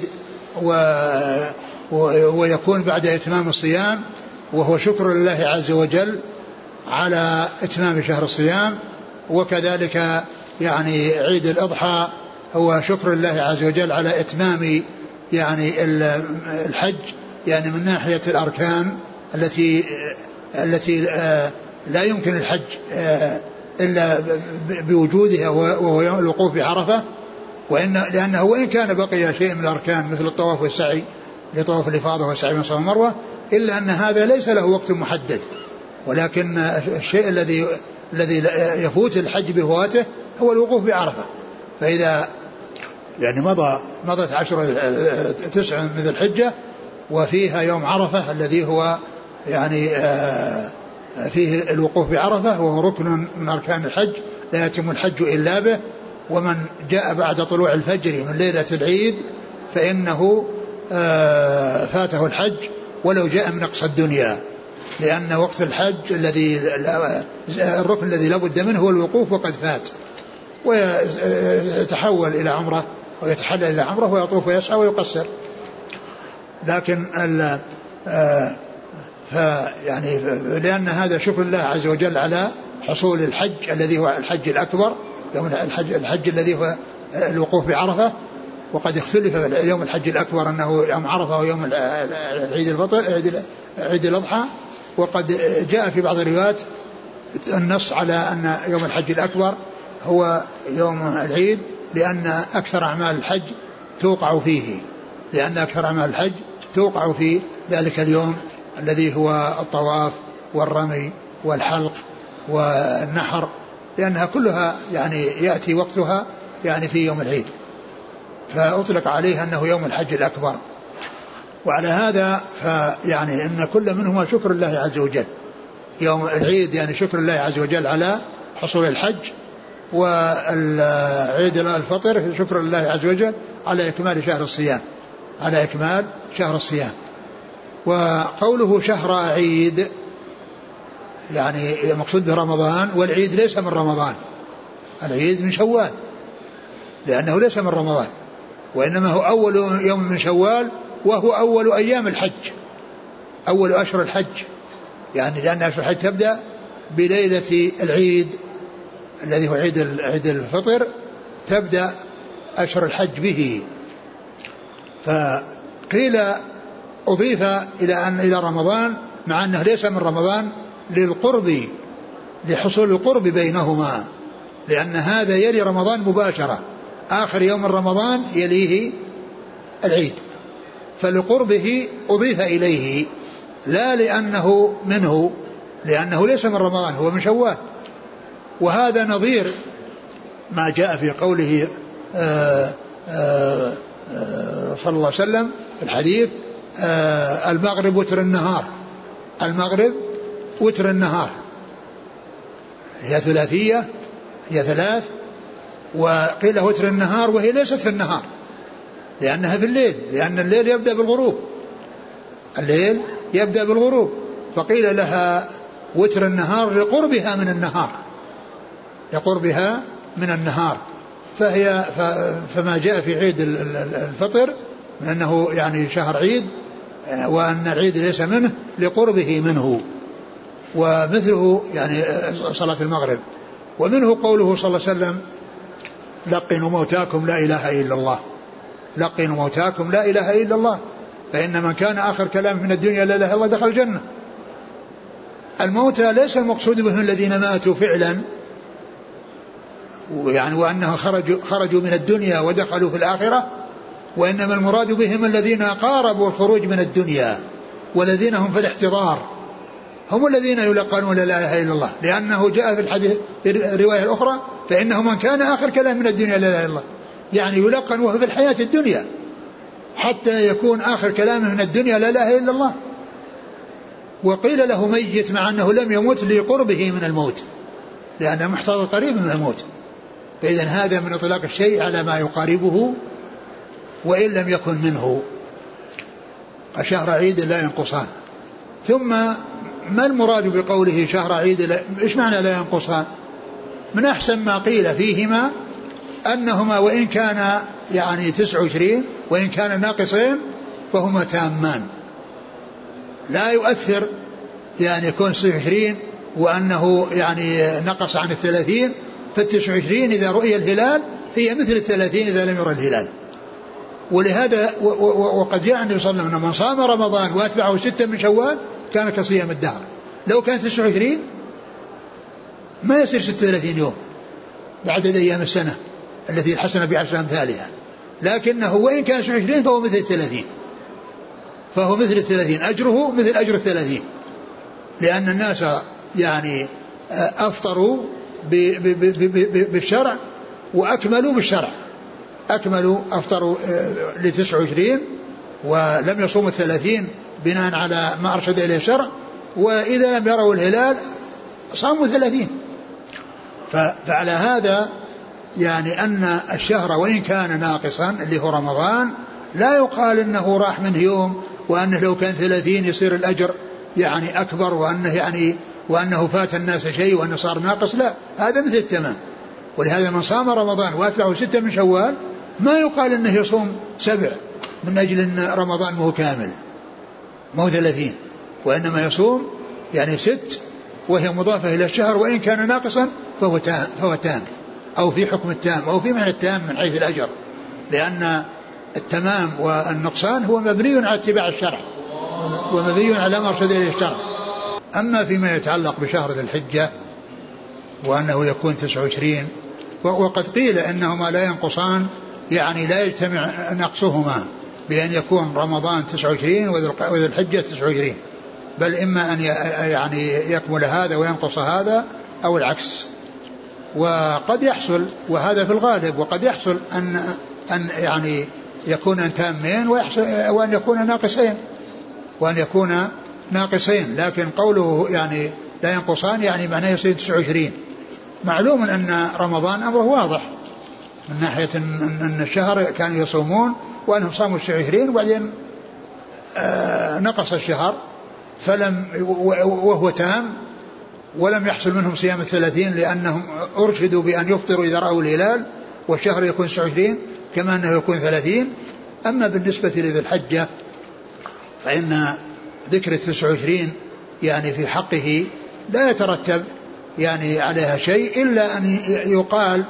B: ويكون بعد إتمام الصيام، وهو شكر لله عز وجل على إتمام شهر الصيام. وكذلك يعني عيد الأضحى هو شكر لله عز وجل على إتمام يعني الحج، يعني من ناحية الأركان التي لا يمكن الحج إلا بوجودها، وهو الوقوف بعرفة. لأنه وإن كان بقي شيء من الأركان مثل الطواف والسعي لطواف الإفاضة والسعي بين الصفا والمروة، إلا أن هذا ليس له وقت محدد، ولكن الشيء الذي يفوت الحج بفواته هو الوقوف بعرفة. فإذا يعني مضت 9 من ذي الحجة وفيها يوم عرفة الذي هو يعني فيه الوقوف بعرفة، وهو ركن من أركان الحج لا يتم الحج إلا به. ومن جاء بعد طلوع الفجر من ليلة العيد فإنه فاته الحج ولو جاء من أقصى الدنيا، لأن وقت الحج الركن الذي لا بد منه هو الوقوف وقد فات، ويتحول إلى عمرة ويتحلل إلى عمره ويطوف ويسعى ويقصر. لكن يعني لأن هذا شكر الله عز وجل على حصول الحج الذي هو الحج الأكبر، يوم الحج الذي هو الوقوف بعرفة. وقد اختلف يوم الحج الأكبر أنه يوم عرفة ويوم عيد الفطر عيد الأضحى. وقد جاء في بعض الروايات النص على أن يوم الحج الأكبر هو يوم العيد، لأن أكثر أعمال الحج توقع في ذلك اليوم الذي هو الطواف والرمي والحلق والنحر، لأنها كلها يعني يأتي وقتها يعني في يوم العيد، فأطلق عليه أنه يوم الحج الأكبر. وعلى هذا فيعني أن كل منهما شكر الله عز وجل. يوم العيد يعني شكر الله عز وجل على حصول الحج، والعيد الفطر شكر الله عز وجل على إكمال شهر الصيام. وقوله شهر عيد يعني مقصود برمضان، والعيد ليس من رمضان، العيد من شوال، لأنه ليس من رمضان، وإنما هو أول يوم من شوال، وهو أول أيام الحج، أول أشهر الحج، يعني لأن أشهر الحج تبدأ بليلة العيد الذي هو عيد الفطر، تبدأ أشهر الحج به. فقيل أضيف إلى رمضان مع أنه ليس من رمضان للقرب، لحصول القرب بينهما، لأن هذا يلي رمضان مباشرة، آخر يوم رمضان يليه العيد، فلقربه أضيف إليه لا لأنه منه، لأنه ليس من رمضان، هو من شوال. وهذا نظير ما جاء في قوله صلى الله عليه وسلم في الحديث المغرب وتر النهار، المغرب وتر النهار، هي ثلاثية، هي ثلاث. وقيل وتر النهار وهي ليست في النهار لأنها في الليل، لأن الليل يبدأ بالغروب، فقيل لها وتر النهار لقربها من النهار، فما جاء في عيد الفطر من أنه يعني شهر عيد، وأن العيد ليس منه لقربه منه، ومثله يعني صلاة المغرب. ومنه قوله صلى الله عليه وسلم لقنوا موتاكم لا إله إلا الله، لقنوا موتاكم لا إله إلا الله، فإن من كان آخر كلام من الدنيا لا إله إلا الله دخل الجنة. الموتى ليس المقصود بهم الذين ماتوا فعلا، يعني وأنهم خرجوا من الدنيا ودخلوا في الآخرة، وإنما المراد بهم الذين قاربوا الخروج من الدنيا، والذين هم في الاحتضار، هم الذين يلقنون لا إله إلا الله، لأنه جاء في الحديث الرواية الأخرى فإنه من كان آخر كلام من الدنيا لا إله إلا الله، يعني يلقن وهو في الحياة الدنيا حتى يكون آخر كلامه من الدنيا لا إله إلا الله. وقيل له ميت مع أنه لم يمت لقربه من الموت، لأنه محتضر قريب من الموت، فإذن هذا من إطلاق الشيء على ما يقاربه وإن لم يكن منه. شهر عيد لا ينقصان. ثم ما المراد بقوله شهر عيد إيش معنى لا ينقصان؟ من أحسن ما قيل فيهما أنهما وإن كان يعني 29 وإن كان ناقصين فهما تامان، لا يؤثر يعني يكون 29 وأنه يعني نقص عن 30، ف29 إذا رؤي الهلال هي مثل 30 إذا لم يرى الهلال. ولهذا وقد جاء النبي صلى الله عليه وسلم من صام رمضان وأتبعه 6 من شوال كان كصيام الدهر. لو كان 29 ما يصير 36 يوم بعدد أيام السنة التي الحسنة ب10 أمثالها، لكنه وإن كان 29 فهو مثل 30، فهو مثل 30، أجره مثل أجر 30، لأن الناس يعني أفطروا بالشرع وأكملوا بالشرع، أفطروا ل29 ولم يصوموا 30 بناء على ما أرشد إليه الشرع، وإذا لم يروا الهلال صاموا 30. فعلى هذا يعني أن الشهر وإن كان ناقصا اللي هو رمضان لا يقال إنه راح منه يوم، وأنه لو كان 30 يصير الأجر يعني أكبر، وأنه فات الناس شيء وأنه صار ناقص، لا، هذا مثل التمام. ولهذا من صام رمضان وأتبعه 6 من شوال ما يقال أنه يصوم 7 من أجل أن رمضان مو كامل مو 30، وإنما يصوم يعني 6 وهي مضافة إلى الشهر، وإن كان ناقصا فهو تام أو في حكم التام أو في معنى التام من حيث الأجر، لأن التمام والنقصان هو مبني على اتباع الشرع ومبني على ما أرشد إليه الشرع. أما فيما يتعلق بشهر ذي الحجة وأنه يكون 29، وقد قيل إنهما لا ينقصان، يعني لا يجتمع نقصهما بأن يكون رمضان 29 وذي الحجة 29، بل إما أن يعني يكمل هذا وينقص هذا أو العكس. وقد يحصل، وهذا في الغالب، وقد يحصل أن يعني يكون تامين وأن يكون ناقصين، لكن قوله يعني لا ينقصان يعني معناه يصير 29. معلوم أن رمضان أمره واضح من ناحية أن الشهر كانوا يصومون وأنهم صاموا 29 وبعدين نقص الشهر وهو تام، ولم يحصل منهم صيام 30 لأنهم أرشدوا بأن يفطروا إذا رأوا الهلال، والشهر يكون 29 كما أنه يكون 30. أما بالنسبة لذي الحجة فإن ذكر 29 يعني في حقه لا يترتب يعني عليها شيء إلا أن يقال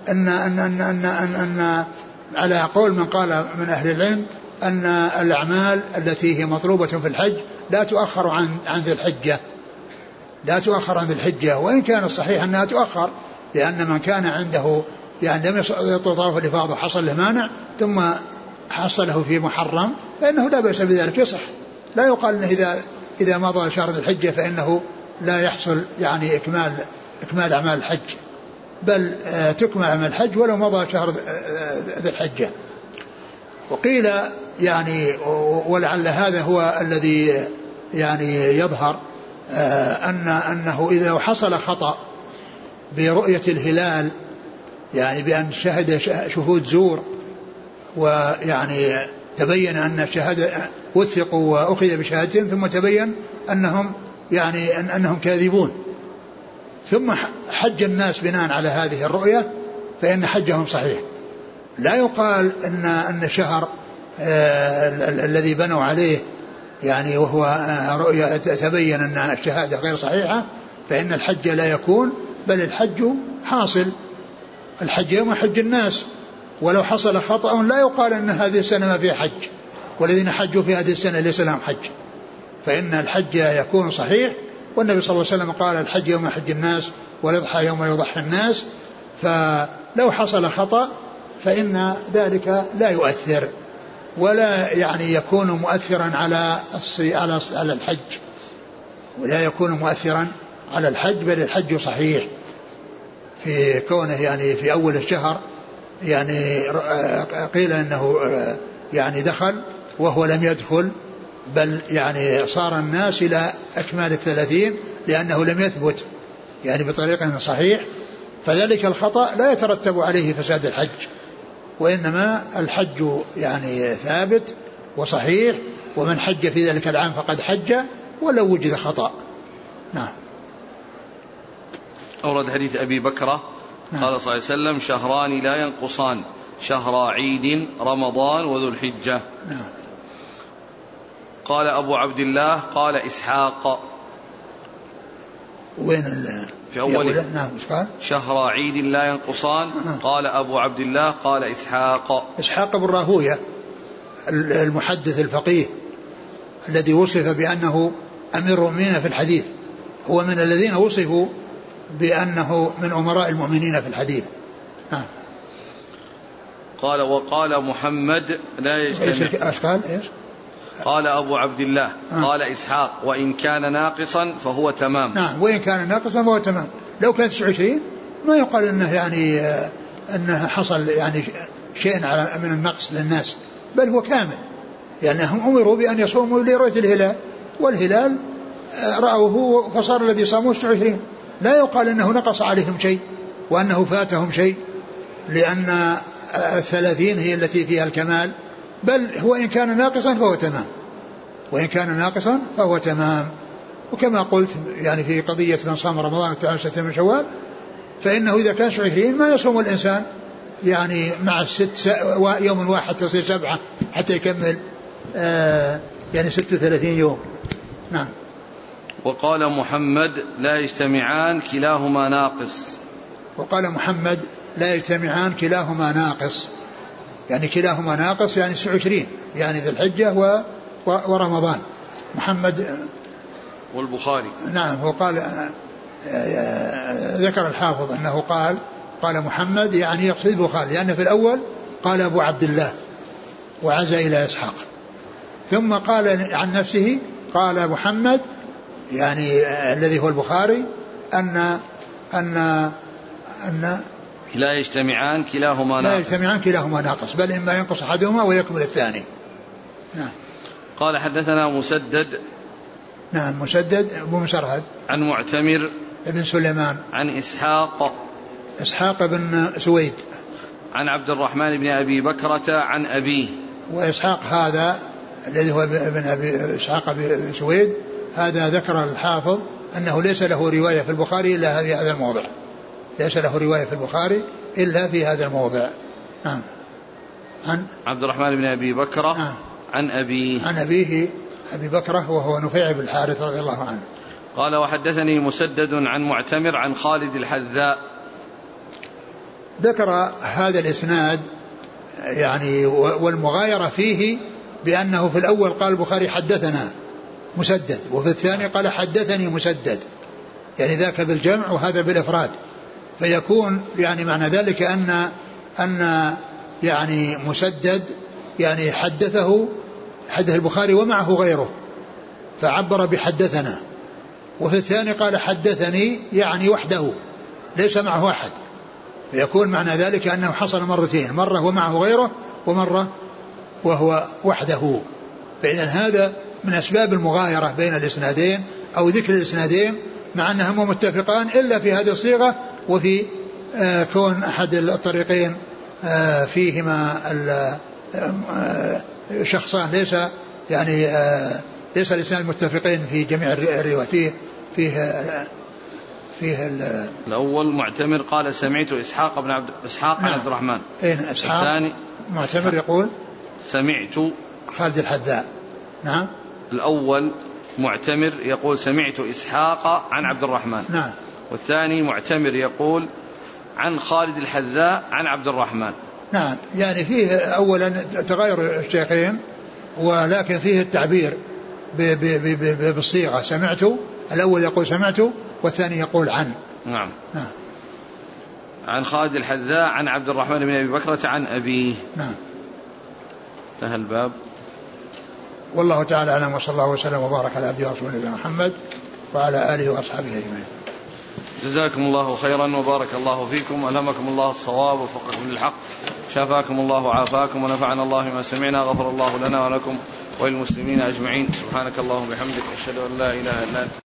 B: أن على قول من قال من أهل العلم أن الأعمال التي هي مطلوبة في الحج لا تؤخر عن ذي الحجة، لا تؤخر عن ذي الحجة، وإن كان الصحيح أنها تؤخر، لأن من كان عنده يعني لم يطوف الإفاضة حصل له مانع ثم حصله في محرم فإنه لا بأس بذلك، يصح. لا يقال أنه إذا مضى شهر ذي الحجة فإنه لا يحصل يعني إكمال أعمال الحج، بل تكمل أعمال الحج ولو مضى شهر ذي الحجة. وقيل يعني ولعل هذا هو الذي يعني يظهر أنه إذا حصل خطأ برؤية الهلال، يعني بأن شهد شهود زور ويعني تبين أن الشهادة وثقوا وأخذ بشهادتهم ثم تبين أنهم كاذبون، ثم حج الناس بناء على هذه الرؤية فإن حجهم صحيح. لا يقال أن الشهر الذي بنوا عليه يعني وهو رؤية تبين أن الشهادة غير صحيحة فإن الحج لا يكون، بل الحج حاصل، الحج يوم حج الناس، ولو حصل خطأ لا يقال أن هذه السنة ما فيها حج والذين حجوا في هذه السنة ليس لهم حج، فإن الحج يكون صحيح. والنبي صلى الله عليه وسلم قال الحج يوم حج الناس والإضحى يوم يضحي الناس، فلو حصل خطأ فإن ذلك لا يؤثر ولا يعني يكون مؤثرا على الحج، ولا يكون مؤثرا على الحج، بل الحج صحيح في كونه يعني في أول الشهر يعني قيل أنه يعني دخل وهو لم يدخل، بل يعني صار الناس إلى أكمال 30 لأنه لم يثبت يعني بطريقة صحيح، فذلك الخطأ لا يترتب عليه فساد الحج، وإنما الحج يعني ثابت وصحيح، ومن حج في ذلك العام فقد حج ولو وجد خطأ. نعم.
A: أورد حديث أبي بكرة قال صلى الله عليه وسلم شهران لا ينقصان، شهر عيد رمضان وذو الحجة.
B: نعم.
A: قال أبو عبد الله قال إسحاق
B: وين
A: في أوله؟
B: نعم. قال
A: شهر عيد لا ينقصان. قال أبو عبد الله قال إسحاق
B: بن راهوية المحدث الفقيه الذي وصف بأنه أمير المؤمنين في الحديث، هو من الذين وصفوا بأنه من أمراء المؤمنين في الحديث.
A: قال وقال محمد لا يجتمع. قال أبو عبد الله قال إسحاق وإن كان ناقصا فهو تمام.
B: نعم، وإن كان ناقصا فهو تمام. لو كان 29 ما يقال أنه يعني أنه حصل يعني شيء من النقص للناس، بل هو كامل، لأنهم يعني أمروا بأن يصوموا لرؤية الهلال، والهلال رأوه فصار الذي صاموا 29. لا يقال أنه نقص عليهم شيء وأنه فاتهم شيء، لأن 30 هي التي فيها الكمال، بل هو إن كان ناقصا فهو تمام، وإن كان ناقصا فهو تمام. وكما قلت يعني في قضية من صام رمضان في 6 من شوال، فإنه إذا كان 20 ما يصوم الإنسان يعني مع يوم واحد تصير 7 حتى يكمل يعني 36 يوم. نعم.
A: وقال محمد لا يجتمعان كلاهما ناقص.
B: وقال محمد لا يجتمعان كلاهما ناقص، يعني كلاهما ناقص يعني 29 يعني ذي الحجة ورمضان. محمد
A: والبخاري.
B: نعم. هو قال ذكر الحافظ أنه قال محمد يعني يقصد البخاري، لأن في الأول قال أبو عبد الله وعزى إلى إسحاق، ثم قال عن نفسه قال محمد يعني الذي هو البخاري أن
A: لا يجتمعان كلاهما ناقص بل إما ينقص أحدهما ويكمل الثاني. نعم. قال حدثنا مسدد.
B: نعم. مسدد أبو مسرهد.
A: عن معتمر
B: ابن سليمان.
A: عن إسحاق
B: بن سويد.
A: عن عبد الرحمن بن أبي بكرة عن أبيه.
B: وإسحاق هذا الذي هو ابن أبي إسحاق بن سويد هذا ذكر الحافظ أنه ليس له رواية في البخاري إلا في هذا الموضع، ليس له رواية في البخاري إلا في هذا الموضع. نعم. عن
A: عبد الرحمن بن أبي بكرة.
B: نعم.
A: عن
B: أبيه أبي بكرة وهو نفيع بن الحارث رضي الله عنه.
A: قال وحدثني مسدد عن معتمر عن خالد الحذاء.
B: ذكر هذا الإسناد يعني والمغايرة فيه بأنه في الأول قال البخاري حدثنا مسدد، وفي الثاني قال حدثني مسدد، يعني ذاك بالجمع وهذا بالإفراد، فيكون يعني معنى ذلك أن يعني مسدد يعني حدث البخاري ومعه غيره فعبر بحدثنا، وفي الثاني قال حدثني يعني وحده ليس معه أحد، فيكون معنى ذلك أنه حصل مرتين، مرة ومعه غيره ومرة وهو وحده. فإذا هذا من أسباب المغايرة بين الإسنادين أو ذكر الإسنادين مع أنهما متفقان إلا في هذه الصيغة وفي كون أحد الطريقين فيهما شخصان ليس الإسناد متفقين في جميع الروايات. فيه
A: الأول معتمر قال سمعت إسحاق بن عن عبد الرحمن.
B: الثاني معتمر يقول
A: سمعت
B: خالد الحذاء. نعم.
A: الأول معتمر يقول سمعت إسحاق عن عبد الرحمن.
B: نعم.
A: والثاني معتمر يقول عن خالد الحذاء عن عبد الرحمن.
B: نعم. يعني فيه أولا تغير الشيخين، ولكن فيه التعبير بالصيغة سمعت، الأول يقول سمعت والثاني يقول عن.
A: نعم. عن خالد الحذاء عن عبد الرحمن بن أبي بكرة عن أبيه.
B: نعم.
A: انتهى الباب.
B: والله تعالى أعلم، وصلى الله وسلم وبارك على عبده ورسوله نبينا محمد وعلى آله وأصحابه أجمعين.
A: جزاكم الله خيرا وبارك الله فيكم، ألهمكم الله الصواب ووفقكم للحق، شافاكم الله وعافاكم، ونفعنا الله ما سمعنا، غفر الله لنا ولكم وللمسلمين أجمعين. سبحانك اللهم وبحمدك، أشهد أن لا إله إلا أنت.